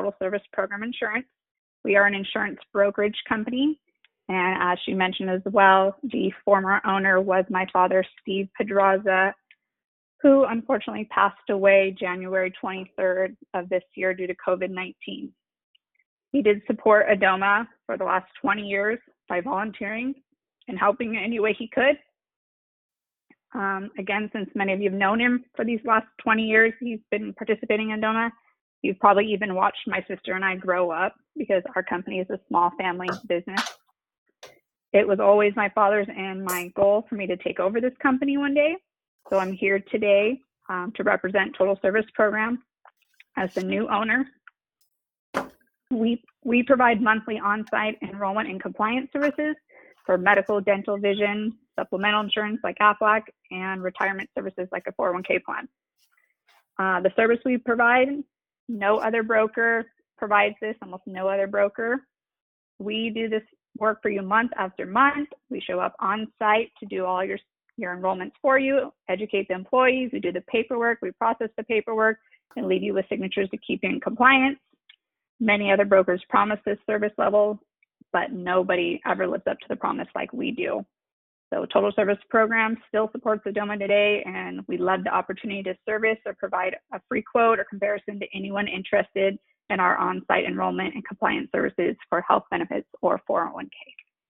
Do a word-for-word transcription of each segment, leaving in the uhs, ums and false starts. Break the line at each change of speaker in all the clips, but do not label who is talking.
Total Service Program Insurance. We are an insurance brokerage company. And as she mentioned as well, the former owner was my father, Steve Pedraza, who unfortunately passed away January twenty-third of this year due to COVID nineteen. He did support ADOMA for the last twenty years by volunteering and helping any way he could. Um, again, since many of you have known him for these last twenty years, he's been participating in ADOMA. You've probably even watched my sister and I grow up because our company is a small family business. It was always my father's and my goal for me to take over this company one day. So I'm here today um, to represent Total Service Program as the new owner. We, we provide monthly on-site enrollment and compliance services for medical, dental, vision, supplemental insurance like Aflac, and retirement services like a four oh one k plan. Uh, the service we provide, no other broker provides this, almost no other broker. We do this work for you month after month. We show up on site to do all your, your enrollments for you, educate the employees, we do the paperwork, we process the paperwork, and leave you with signatures to keep you in compliance. Many other brokers promise this service level, but nobody ever lives up to the promise like we do. So Total Service Program still supports ADOMA today, and we love the opportunity to service or provide a free quote or comparison to anyone interested in our on-site enrollment and compliance services for health benefits or four oh one k.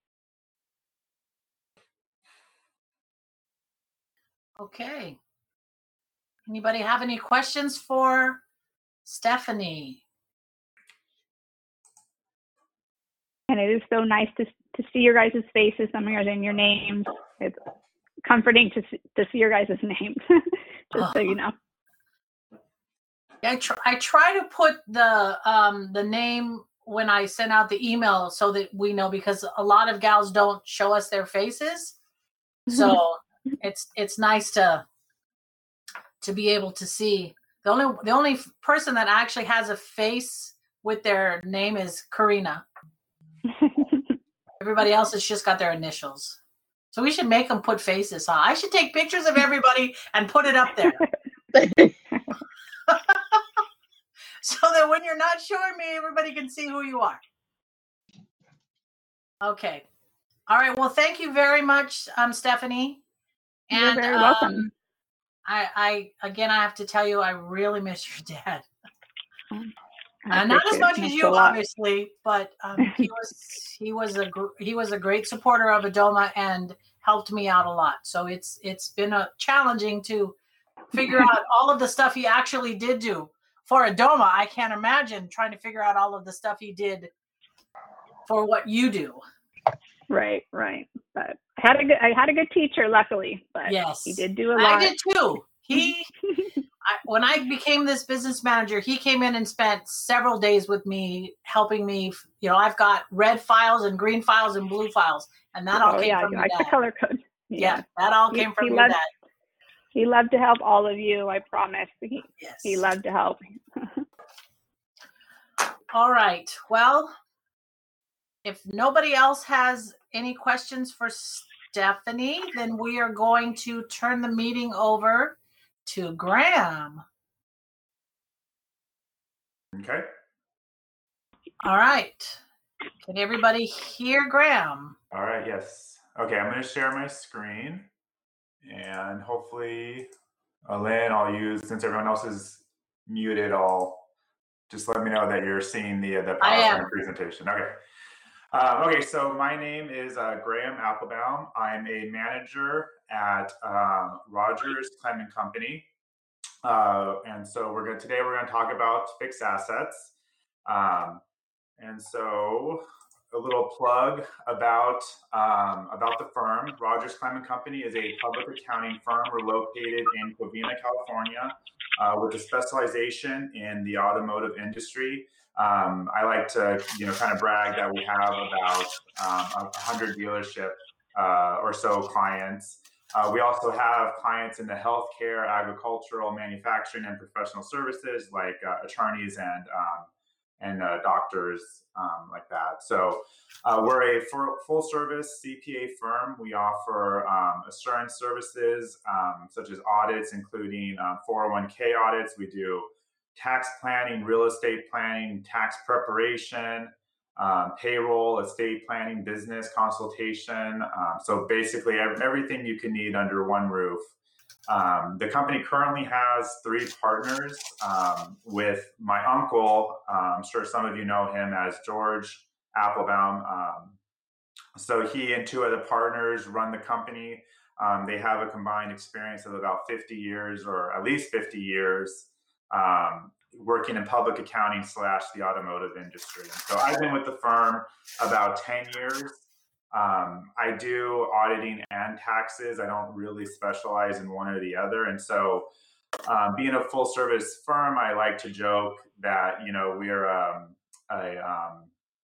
Okay. Anybody have any questions for Stephanie?
And it is so nice to to see your guys' faces, some of yours and your names. It's comforting to see, to see your guys' names, just so you know.
I try, I try to put the um, the name when I send out the email so that we know, because a lot of gals don't show us their faces. So it's it's nice to to be able to see. The only the only person that actually has a face with their name is Karina. Everybody else has just got their initials. So we should make them put faces on. I should take pictures of everybody and put it up there. So that when you're not showing me, everybody can see who you are. Okay. All right. Well, thank you very much, um, Stephanie. And,
You're very
um,
welcome.
I, I, again, I have to tell you, I really miss your dad.
I
Uh, not as much
it.
as you, obviously, but um, he was he was a gr- he was a great supporter of ADOMA and helped me out a lot. So it's it's been a challenging to figure out all of the stuff he actually did do for ADOMA. I can't imagine trying to figure out all of the stuff he did for what you do.
Right, right. But I had a good I had a good teacher, luckily. But
yes,
he did do a lot.
I did too. He. I, when I became this business manager, he came in and spent several days with me, helping me. You know, I've got red files and green files and blue files, and that all
oh,
came
yeah,
from your
like
dad.
the color code.
Yeah, yeah that all
he,
came from
he
your
loved,
dad.
He loved to help all of you. I promise. He,
yes.
he loved to help.
All right. Well, if nobody else has any questions for Stephanie, then we are going to turn the meeting over to Graham.
Okay.
All right. Can everybody hear Graham?
All right, yes. Okay, I'm going to share my screen. And hopefully, uh, Lynn, I'll use, since everyone else is muted, I'll just let me know that you're seeing the, the PowerPoint presentation. Okay. Uh, okay, so my name is uh, Graham Applebaum. I'm a manager at um, Rogers Clement Company. Uh, and so we're going today we're going to talk about fixed assets. Um, and so a little plug about um, about the firm. Rogers Clement Company is a public accounting firm. We're located in Covina, California, uh, with a specialization in the automotive industry. Um, I like to, you know, kind of brag that we have about um, a hundred dealership uh, or so clients. Uh, we also have clients in the healthcare, agricultural, manufacturing, and professional services, like uh, attorneys and um, and uh, doctors um, like that. So uh, we're a full service C P A firm. We offer um, assurance services um, such as audits, including um, four oh one k audits. We do tax planning, real estate planning, tax preparation, um, payroll, estate planning, business consultation. Um, so basically everything you can need under one roof. Um, the company currently has three partners um, with my uncle. Um, I'm sure some of you know him as George Applebaum. Um, so he and two other partners run the company. Um, they have a combined experience of about fifty years, or at least fifty years, um, working in public accounting slash the automotive industry. And so I've been with the firm about ten years. Um, I do auditing and taxes. I don't really specialize in one or the other. And so um, being a full service firm, I like to joke that, you know, we're um, a, um,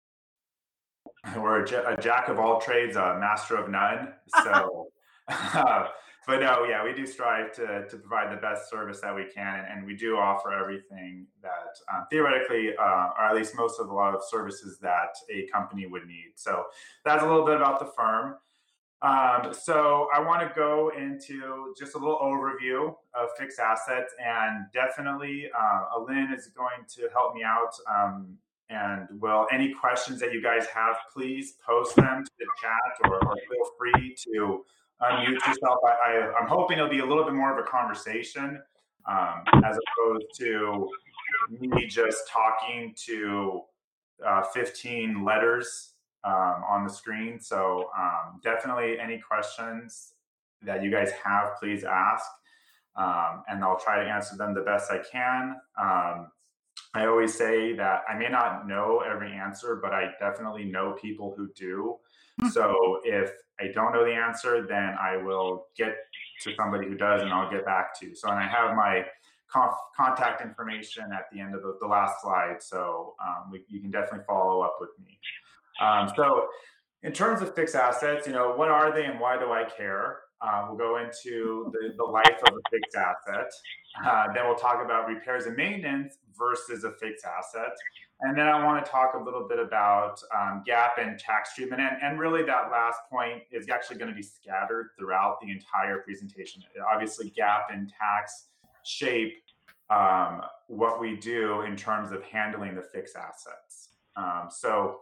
we're a, a jack of all trades, a master of none. So, uh, but no, yeah, we do strive to to provide the best service that we can, and, and we do offer everything that um, theoretically, uh, or at least most of a lot of services that a company would need. So that's a little bit about the firm. Um, so I want to go into just a little overview of fixed assets, and definitely uh, Alin is going to help me out. Um, and well, any questions that you guys have, please post them to the chat, or, or feel free to unmute yourself. I, I, I'm hoping it'll be a little bit more of a conversation um, as opposed to me just talking to uh, fifteen letters um, on the screen. So um, definitely any questions that you guys have, please ask. Um, and I'll try to answer them the best I can. Um, I always say that I may not know every answer, but I definitely know people who do. So if I don't know the answer, then I will get to somebody who does, and I'll get back to you. So, and I have my conf- contact information at the end of the, the last slide. So um, we, you can definitely follow up with me. Um, so in terms of fixed assets, you know, what are they and why do I care? Uh, we'll go into the, the life of a fixed asset. Uh, then we'll talk about repairs and maintenance versus a fixed asset. And then I want to talk a little bit about um, GAAP and tax treatment. And, and really that last point is actually going to be scattered throughout the entire presentation. Obviously, GAAP and tax shape um, what we do in terms of handling the fixed assets. Um, so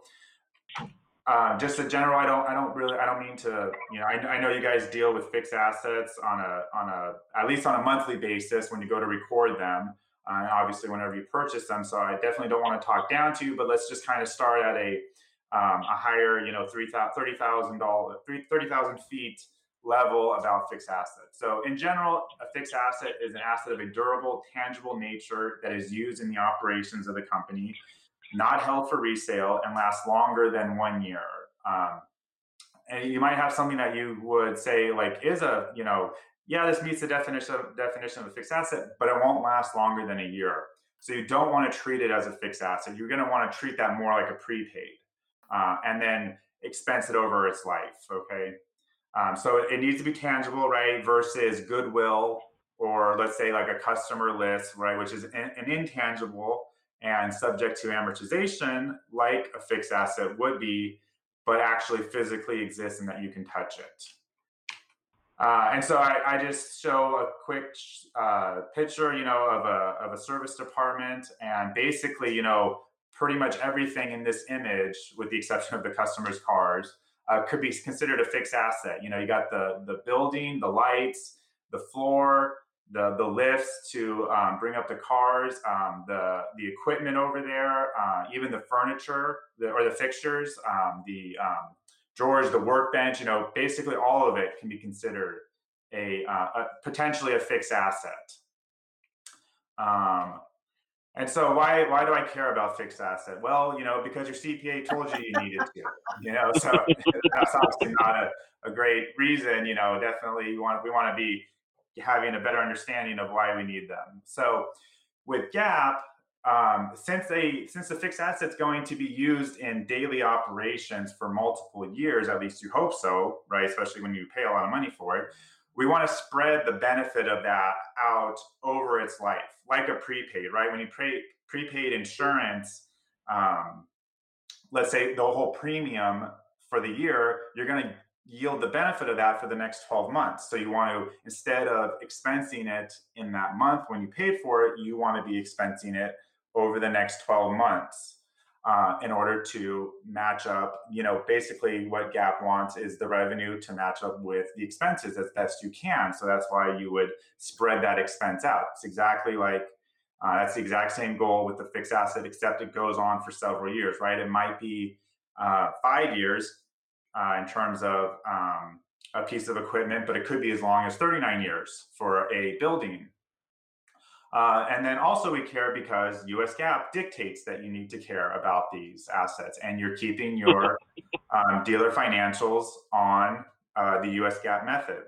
Uh, just a general, I don't, I don't really, I don't mean to, you know, I, I know you guys deal with fixed assets on a, on a, at least on a monthly basis when you go to record them, uh, obviously whenever you purchase them. So I definitely don't want to talk down to you, but let's just kind of start at a, um, a higher, you know, thirty thousand dollars, thirty thousand feet level about fixed assets. So in general, a fixed asset is an asset of a durable, tangible nature that is used in the operations of the company, not held for resale, and lasts longer than one year. Um, and you might have something that you would say like is a, you know, yeah, this meets the definition of, definition of a fixed asset, but it won't last longer than a year. So you don't want to treat it as a fixed asset. You're going to want to treat that more like a prepaid uh, and then expense it over its life, okay? Um, so it needs to be tangible, right, versus goodwill, or let's say like a customer list, right, which is an, an intangible and subject to amortization like a fixed asset would be, but actually physically exists and that you can touch it. Uh, and so I, I just show a quick uh, picture, you know, of a, of a service department, and basically, you know, pretty much everything in this image, with the exception of the customer's cars, uh, could be considered a fixed asset. You know, you got the, the building, the lights, the floor, the the lifts to um, bring up the cars, um, the the equipment over there, uh, even the furniture the, or the fixtures, um, the um, drawers, the workbench. You know, basically all of it can be considered a, uh, a potentially a fixed asset. Um, and so why why do I care about fixed asset? Well, you know, because your C P A told you you needed to. You know, so that's obviously not a, a great reason. You know, definitely you want we want to be having a better understanding of why we need them. So with GAAP, um, since they since the fixed asset's going to be used in daily operations for multiple years, at least you hope so, right? Especially when you pay a lot of money for it. We want to spread the benefit of that out over its life, like a prepaid, right? When you pay prepaid insurance, um, let's say the whole premium for the year, you're going to yield the benefit of that for the next twelve months. So you want to, instead of expensing it in that month when you paid for it, you want to be expensing it over the next twelve months. Uh, in order to match up, you know, basically what GAAP wants is the revenue to match up with the expenses as best you can. So that's why you would spread that expense out. It's exactly like, uh, that's the exact same goal with the fixed asset, except it goes on for several years, right? It might be uh, five years uh, in terms of um, a piece of equipment, but it could be as long as thirty-nine years for a building. Uh, and then also we care because U S GAAP dictates that you need to care about these assets, and you're keeping your um, dealer financials on uh, the U S GAAP method.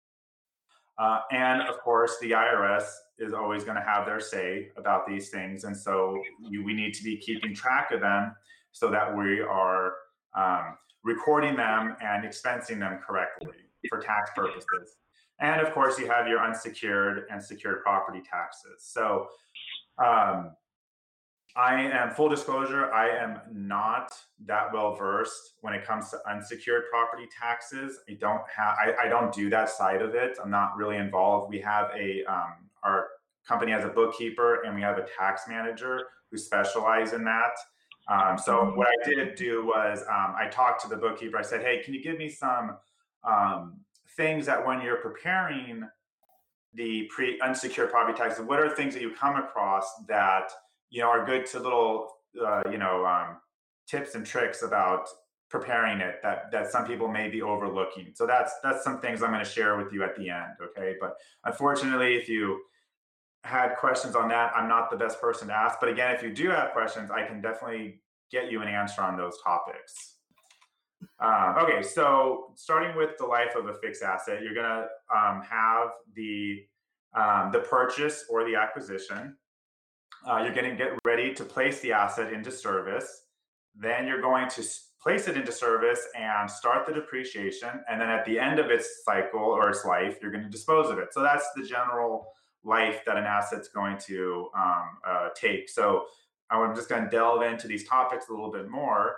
Uh, and of course, the I R S is always going to have their say about these things. And so you, we need to be keeping track of them so that we are um, recording them and expensing them correctly for tax purposes. And of course, you have your unsecured and secured property taxes. So um, I am, full disclosure, I am not that well versed when it comes to unsecured property taxes. I don't have, I, I don't do that side of it. I'm not really involved. We have a, um, our company has a bookkeeper and we have a tax manager who specialize in that. Um, so what I did do was um, I talked to the bookkeeper. I said, hey, can you give me some um, things that when you're preparing the pre unsecured property taxes, what are things that you come across that, you know, are good to little, uh, you know, um, tips and tricks about preparing it that, that some people may be overlooking. So that's, that's some things I'm going to share with you at the end. Okay. But unfortunately, if you had questions on that, I'm not the best person to ask, but again, if you do have questions, I can definitely get you an answer on those topics. Um, okay, so starting with the life of a fixed asset, you're going to um, have the um, the purchase or the acquisition. Uh, you're going to get ready to place the asset into service. Then you're going to place it into service and start the depreciation. And then at the end of its cycle or its life, you're going to dispose of it. So that's the general life that an asset's going to um, uh, take. So I'm just going to delve into these topics a little bit more.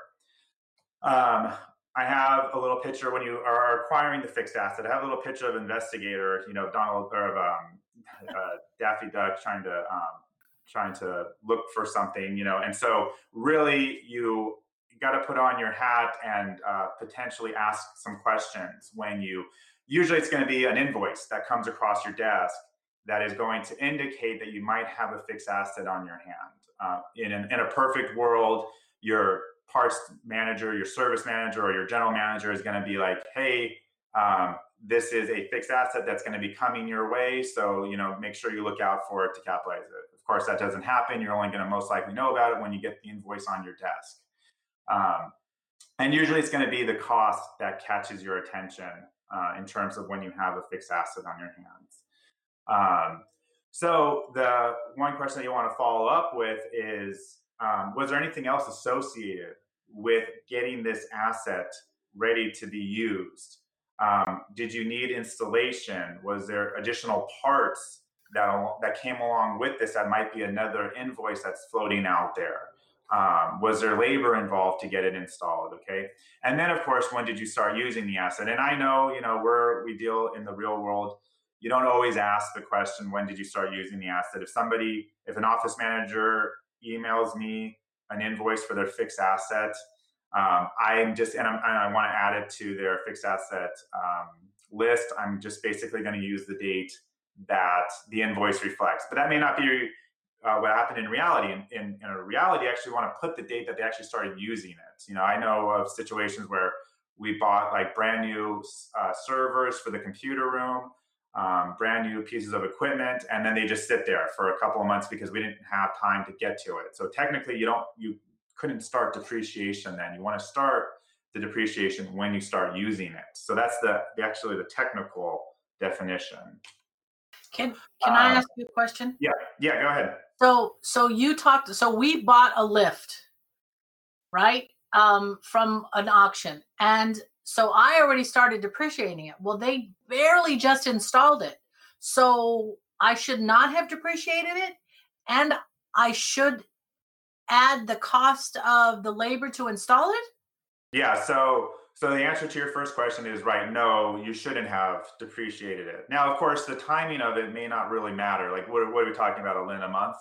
Um, I have a little picture when you are acquiring the fixed asset. I have a little picture of investigator, you know, Donald or of um, uh, Daffy Duck trying to um, trying to look for something, you know. And so, really, you got to put on your hat and uh, potentially ask some questions when you. Usually, it's going to be an invoice that comes across your desk that is going to indicate that you might have a fixed asset on your hand. Uh, in an, in a perfect world, your parts manager, your service manager, or your general manager is going to be like, hey, um, this is a fixed asset that's going to be coming your way. So, you know, make sure you look out for it to capitalize it. Of course, that doesn't happen. You're only going to most likely know about it when you get the invoice on your desk. Um, and usually it's going to be the cost that catches your attention uh, in terms of when you have a fixed asset on your hands. Um, so the one question that you want to follow up with is, Um, was there anything else associated with getting this asset ready to be used? Um, did you need installation? Was there additional parts that, that came along with this that might be another invoice that's floating out there? Um, was there labor involved to get it installed? Okay. And then of course, when did you start using the asset? And I know, you know, we're, we deal in the real world. You don't always ask the question, when did you start using the asset? If somebody, if an office manager emails me an invoice for their fixed asset, um, I'm just, and, I'm, and I want to add it to their fixed asset um, list, I'm just basically going to use the date that the invoice reflects. But that may not be uh, what happened in reality. In, in, in a reality, I actually want to put the date that they actually started using it. You know, I know of situations where we bought like brand new uh, servers for the computer room, Um, brand new pieces of equipment, and then they just sit there for a couple of months because we didn't have time to get to it. So technically, you don't, you couldn't start depreciation then. You want to start the depreciation when you start using it. So that's the, the actually the technical definition.
Can Can uh, I ask you a question?
Yeah, yeah, go ahead.
So so you talked. So we bought a lift, right, um, from an auction, and so I already started depreciating it. Well, they barely just installed it. So I should not have depreciated it. And I should add the cost of the labor to install it?
Yeah, so So the answer to your first question is right. No, you shouldn't have depreciated it. Now, of course, the timing of it may not really matter. Like, what, what are we talking about, Lynn? A month?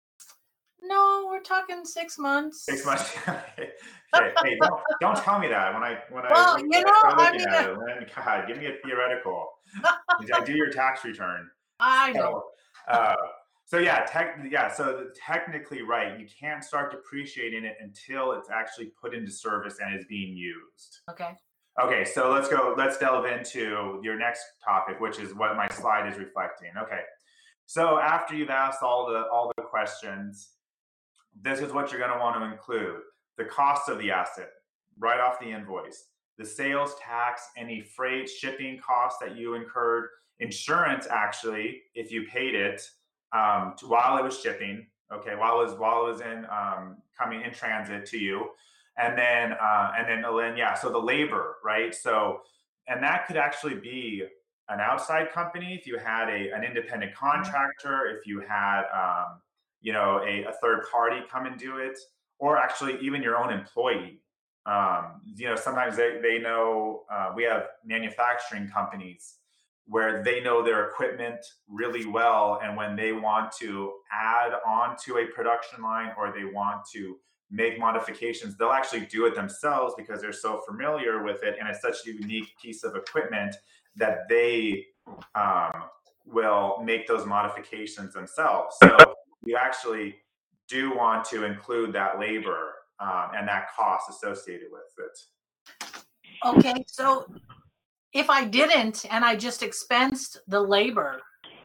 No, we're talking six months.
Six months. Okay. Hey, don't don't tell me that when I when
Well,
I,
you
when
know,
I start
I
looking
mean,
at it. Lynn, God, give me a theoretical. I do your tax return.
I know.
So, uh, so yeah, tech, yeah. So technically, right, you can't start depreciating it until it's actually put into service and is being used.
Okay.
Okay, so let's go. Let's delve into your next topic, which is what my slide is reflecting. Okay, so after you've asked all the all the questions, this is what you're going to want to include: the cost of the asset, right off the invoice, the sales tax, any freight, shipping costs that you incurred, insurance, actually, if you paid it um, to, while it was shipping, okay, while it was while it was in um, coming in transit to you, and then uh, and then then yeah, so the labor, right? So, and that could actually be an outside company if you had a an independent contractor, if you had um, you know a, a third party come and do it, or actually even your own employee. Um, you know, sometimes they, they know uh, we have manufacturing companies where they know their equipment really well. And when they want to add on to a production line or they want to make modifications, they'll actually do it themselves because they're so familiar with it. And it's such a unique piece of equipment that they um, will make those modifications themselves. So you actually do want to include that labor um, and that cost associated with it.
Okay, so if I didn't and I just expensed the labor,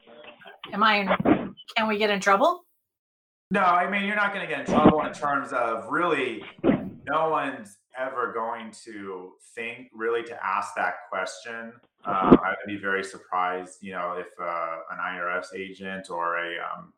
am I in, can we get in trouble?
No, I mean, you're not going to get in trouble in terms of really, no one's ever going to think really to ask that question. Um, I would be very surprised, you know, if uh, an I R S agent or a um,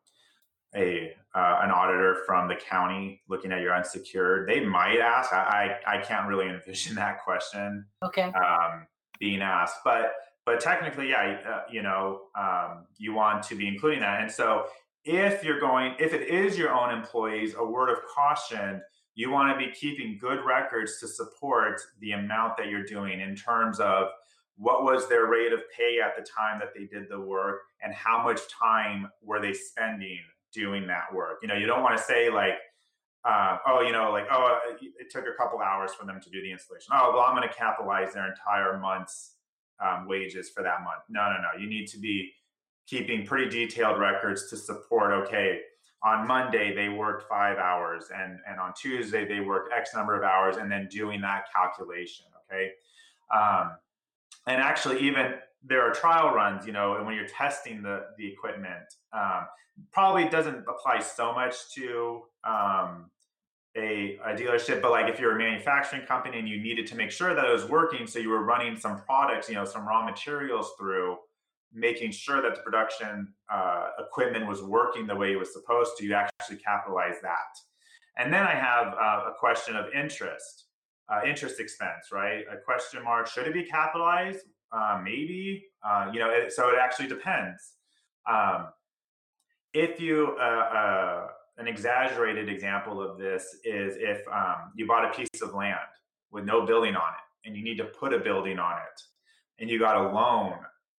a uh, an auditor from the county looking at your unsecured, they might ask. I I, I can't really envision that question
Okay.
um, being asked, but but technically, yeah, uh, you know, um, you want to be including that. And so, if you're going, if it is your own employees, a word of caution: you want to be keeping good records to support the amount that you're doing in terms of what was their rate of pay at the time that they did the work and how much time were they spending doing that work. You know, you don't want to say like, uh, oh, you know, like, oh, it took a couple hours for them to do the installation. Oh, well, I'm going to capitalize their entire month's um, wages for that month. No, no, no. You need to be keeping pretty detailed records to support, okay, on Monday they worked five hours and, and on Tuesday they worked X number of hours, and then doing that calculation, okay? Um, and actually even there are trial runs, you know, and when you're testing the, the equipment, um, probably doesn't apply so much to um, a, a dealership, but like if you're a manufacturing company and you needed to make sure that it was working, so you were running some products, you know, some raw materials through, making sure that the production uh, equipment was working the way it was supposed to, you actually capitalize that. And then I have uh, a question of interest, uh, interest expense, right? A question mark, should it be capitalized? Uh, maybe, uh, you know, it, so it actually depends. Um, if you, uh, uh, an exaggerated example of this is if um, you bought a piece of land with no building on it and you need to put a building on it and you got a loan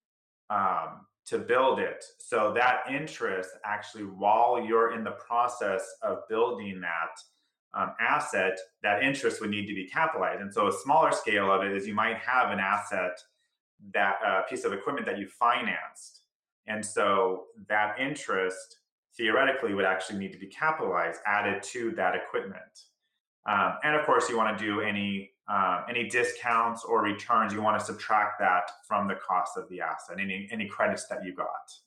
um, to build it. So that interest actually, while you're in the process of building that um, asset, that interest would need to be capitalized. And so a smaller scale of it is you might have an asset, that uh, piece of equipment that you financed. And so that interest theoretically would actually need to be capitalized, added to that equipment. Um, and of course, you want to do any uh, any discounts or returns. You want to subtract that from the cost of the asset, any any credits that you got.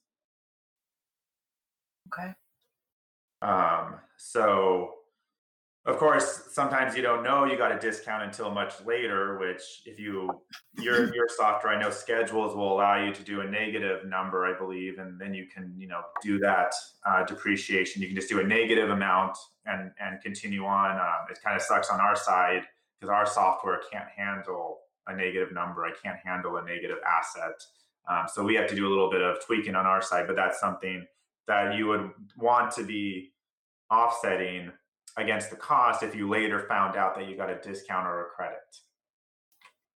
Okay.
Um, so, of course, sometimes you don't know you got a discount until much later. Which, if you your your software, I know Schedules will allow you to do a negative number, I believe, and then you can you know do that uh, depreciation. You can just do a negative amount and and continue on. Um, it kind of sucks on our side because our software can't handle a negative number. I can't handle a negative asset. Um, so we have to do a little bit of tweaking on our side, but that's something that you would want to be offsetting against the cost if you later found out that you got a discount or a credit.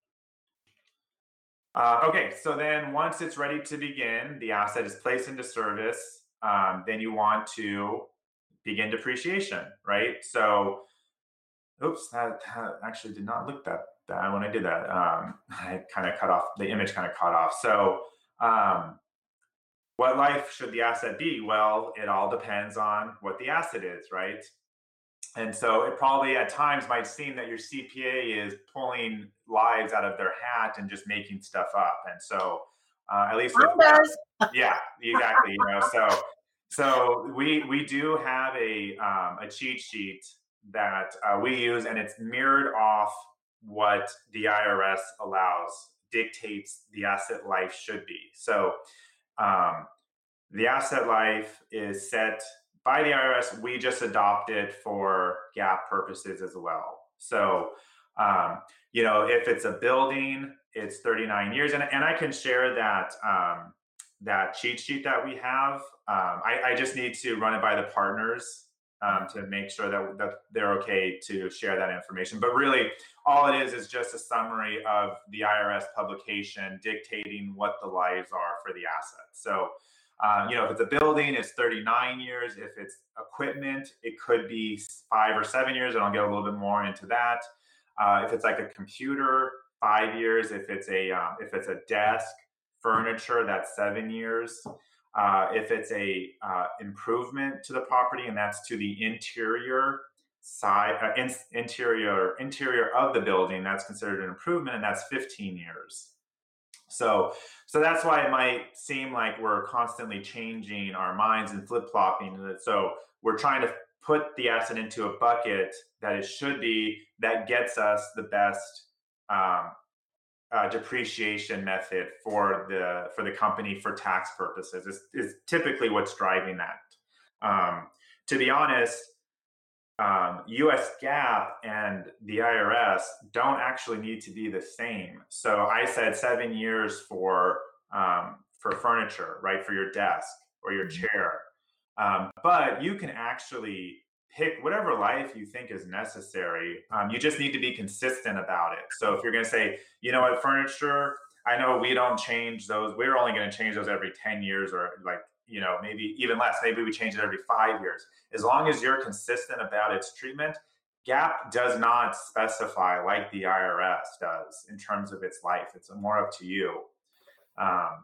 Uh, okay, so then once it's ready to begin, the asset is placed into service. Um, then you want to begin depreciation, right? So, oops, that, that actually did not look that bad when I did that. Um, I kind of cut off the image, kind of cut off. So, um, what life should the asset be? Well, it all depends on what the asset is, right? And so it probably at times might seem that your C P A is pulling lives out of their hat and just making stuff up. And so, uh, at least with
Mine does.
yeah, exactly. You know, so so we we do have a um, a cheat sheet that uh, we use, and it's mirrored off what the I R S allows, dictates the asset life should be. So um, the asset life is set by the I R S. We just adopt it for GAAP purposes as well. So, um, you know, if it's a building, it's thirty-nine years. And, and I can share that, um, that cheat sheet that we have. Um, I, I just need to run it by the partners um, to make sure that, that they're okay to share that information. But really, all it is is just a summary of the I R S publication dictating what the lives are for the asset. So, uh, you know, if it's a building, it's thirty-nine years. If it's equipment, it could be five or seven years, and I'll get a little bit more into that. Uh, if it's like a computer, five years. If it's a um, if it's a desk, furniture, that's seven years. Uh, if it's a uh, improvement to the property, and that's to the interior side, uh, in, interior interior of the building, that's considered an improvement, and that's fifteen years. So, so that's why it might seem like we're constantly changing our minds and flip flopping. So we're trying to put the asset into a bucket that it should be that gets us the best um, uh, depreciation method for the for the company for tax purposes. Is, is typically what's driving that. Um, to be honest, um, U S GAAP and the I R S don't actually need to be the same. So I said seven years for um, for furniture, right, for your desk or your chair. Um, but you can actually pick whatever life you think is necessary. Um, you just need to be consistent about it. So if you're going to say, you know what, furniture, I know we don't change those. We're only going to change those every ten years or like, you know, maybe even less. Maybe we change it every five years. As long as you're consistent about its treatment, GAAP does not specify like the I R S does in terms of its life. It's more up to you. Um,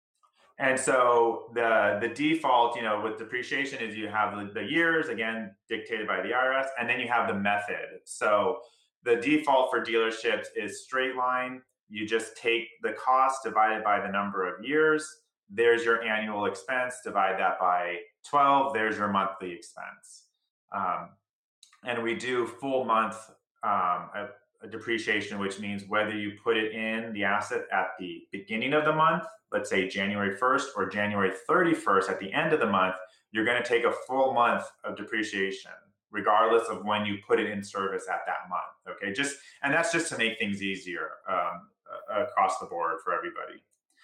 and so the the default, you know, with depreciation is you have the, the years, again, dictated by the I R S, and then you have the method. So the default for dealerships is straight line. You just take the cost divided by the number of years. There's your annual expense, divide that by twelve, there's your monthly expense. Um, and we do full month um, a, a depreciation, which means whether you put it in the asset at the beginning of the month, let's say January first or January thirty-first at the end of the month, you're going to take a full month of depreciation, regardless of when you put it in service at that month. Okay, just and that's just to make things easier um, across the board for everybody.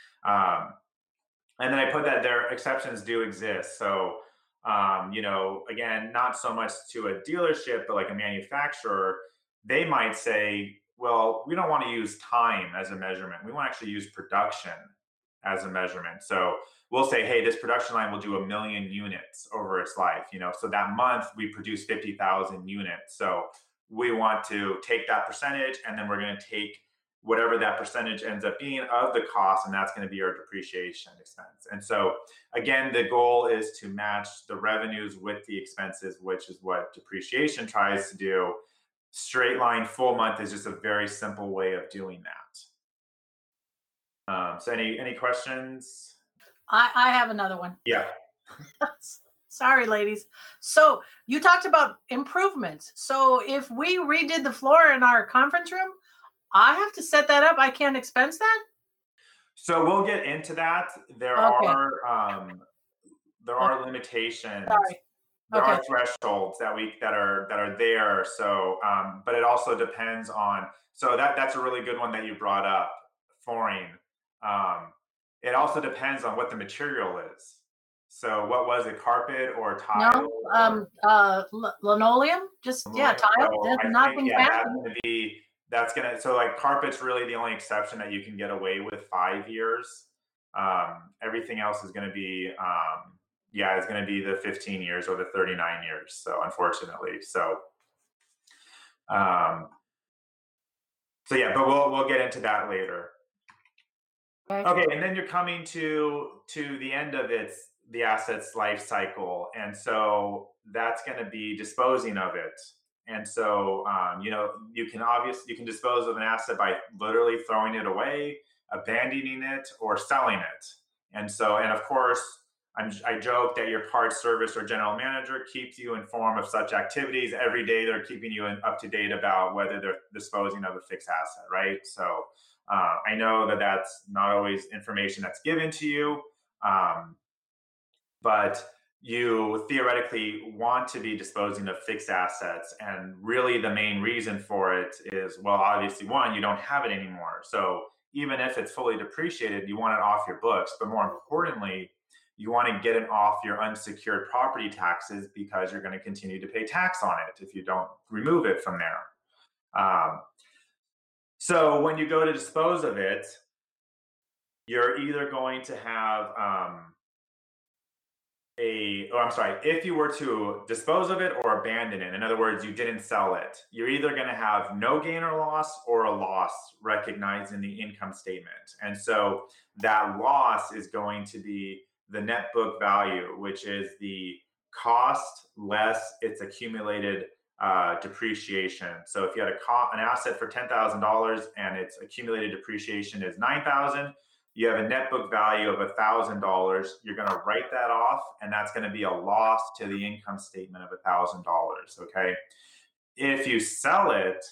Um, And then I put that there exceptions do exist. So, um, you know, again, not so much to a dealership, but like a manufacturer, they might say, well, we don't want to use time as a measurement. We want to actually use production as a measurement. So we'll say, hey, this production line will do a million units over its life. You know, so that month we produce fifty thousand units. So we want to take that percentage, and then we're going to take whatever that percentage ends up being of the cost, and that's going to be our depreciation expense. And so again, the goal is to match the revenues with the expenses, which is what depreciation tries to do. Straight line full month is just a very simple way of doing that. Um, so any any questions?
I, I have another one.
Yeah.
Sorry, ladies. So you talked about improvements. So if we redid the floor in our conference room, I have to set that up. I can't expense that?
So we'll get into that. There
Okay.
are um, there are limitations.
Sorry.
There
Okay.
are thresholds that we that are that are there. So, um, but it also depends on. So that that's a really good one that you brought up. Flooring. Um, it also depends on what the material is. So, what was it? Carpet or tile?
No, um, uh, l- linoleum. Just yeah,
Linoleum?
tile.
So
There's
I think
nothing
yeah, that's
fancy.
going to be that's gonna, so like carpet's really the only exception that you can get away with five years. Um, everything else is gonna be, um, yeah, it's gonna be the fifteen years or the thirty-nine years. So unfortunately, so, um, so yeah, but we'll we'll get into that later.
Okay.
Okay, and then you're coming to to the end of its the asset's life cycle, and so that's going to be disposing of it. And so, um, you know, you can obviously you can dispose of an asset by literally throwing it away, abandoning it, or selling it. And so, and of course, I'm, I joke that your parts service or general manager keeps you informed of such activities every day. They're keeping you in, up to date about whether they're disposing of a fixed asset, right? So uh, I know that that's not always information that's given to you, um, but you theoretically want to be disposing of fixed assets. And really the main reason for it is, well, obviously, one, you don't have it anymore. So even if it's fully depreciated, you want it off your books. But more importantly, you want to get it off your unsecured property taxes, because you're going to continue to pay tax on it if you don't remove it from there. Um, so when you go to dispose of it, you're either going to have um, a, oh, I'm sorry, if you were to dispose of it or abandon it, in other words, you didn't sell it, you're either going to have no gain or loss or a loss recognized in the income statement. And so that loss is going to be the net book value, which is the cost less its accumulated uh, depreciation. So if you had a co- an asset for ten thousand dollars and its accumulated depreciation is nine thousand dollars, you have a net book value of one thousand dollars. You're going to write that off, and that's going to be a loss to the income statement of one thousand dollars, okay? If you sell it,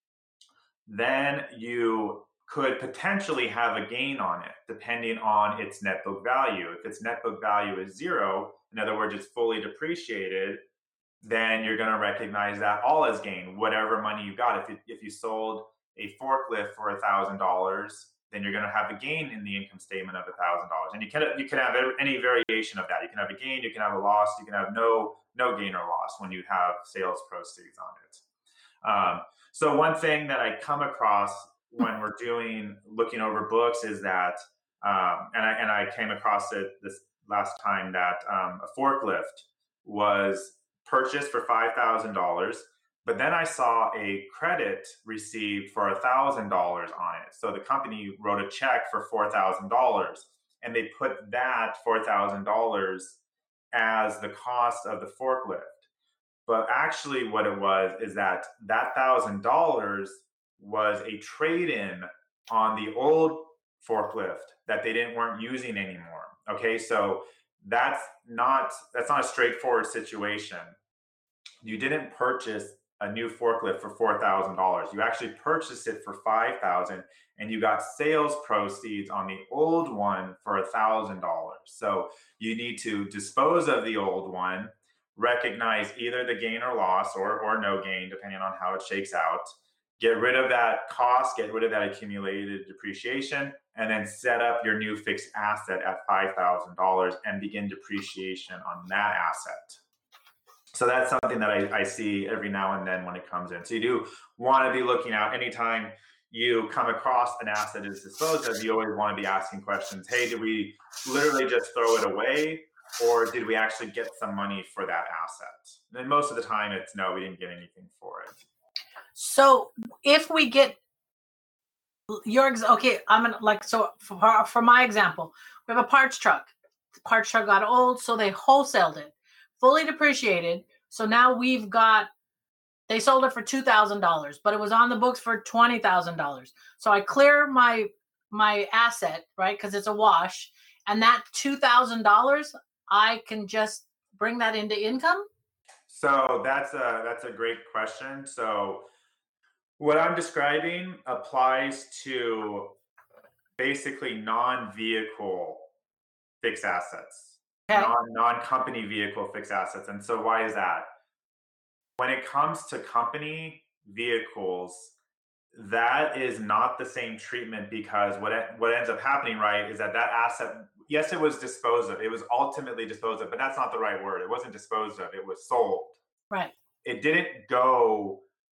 then you could potentially have a gain on it, depending on its net book value. If its net book value is zero, in other words, it's fully depreciated, then you're going to recognize that all as gain, whatever money you got. If, it, if you sold a forklift for one thousand dollars, then you're going to have a gain in the income statement of one thousand dollars. And you can you can have any variation of that. You can have a gain, you can have a loss, you can have no no gain or loss when you have sales proceeds on it. Um, so one thing that I come across when we're doing looking over books is that, um, and I and I came across it this last time, that um, a forklift was purchased for five thousand dollars. But then I saw a credit received for one thousand dollars on it. So the company wrote a check for four thousand dollars, and they put that four thousand dollars as the cost of the forklift. But actually what it was is that that one thousand dollars was a trade-in on the old forklift that they didn't weren't using anymore. Okay, so that's not that's not a straightforward situation. You didn't purchase a new forklift for four thousand dollars. You actually purchased it for five thousand dollars, and you got sales proceeds on the old one for one thousand dollars. So you need to dispose of the old one, recognize either the gain or loss, or, or no gain, depending on how it shakes out, get rid of that cost, get rid of that accumulated depreciation, and then set up your new fixed asset at five thousand dollars and begin depreciation on that asset. So that's something that I, I see every now and then when it comes in. So you do want to be looking out anytime you come across an asset that is disposed of. You always want to be asking questions. Hey, did we literally just throw it away, or did we actually get some money for that asset? And most of the time it's no, we didn't get anything for it.
So if we get your, okay, I'm gonna like, so for, for my example, we have a parts truck. The parts truck got old, so they wholesaled it, fully depreciated. So now we've got, they sold it for two thousand dollars, but it was on the books for twenty thousand dollars. So I clear my my asset, right, because it's a wash, and that two thousand dollars, I can just bring that into income?
So that's a that's a great question. So what I'm describing applies to basically non-vehicle fixed assets,
Okay.
non, non-company vehicle fixed assets. And so why is that? When it comes to company vehicles, that is not the same treatment, because what what ends up happening, right, is that that asset, yes, it was disposed of. It was ultimately disposed of, but that's not the right word. It wasn't disposed of. It was sold.
Right.
It didn't go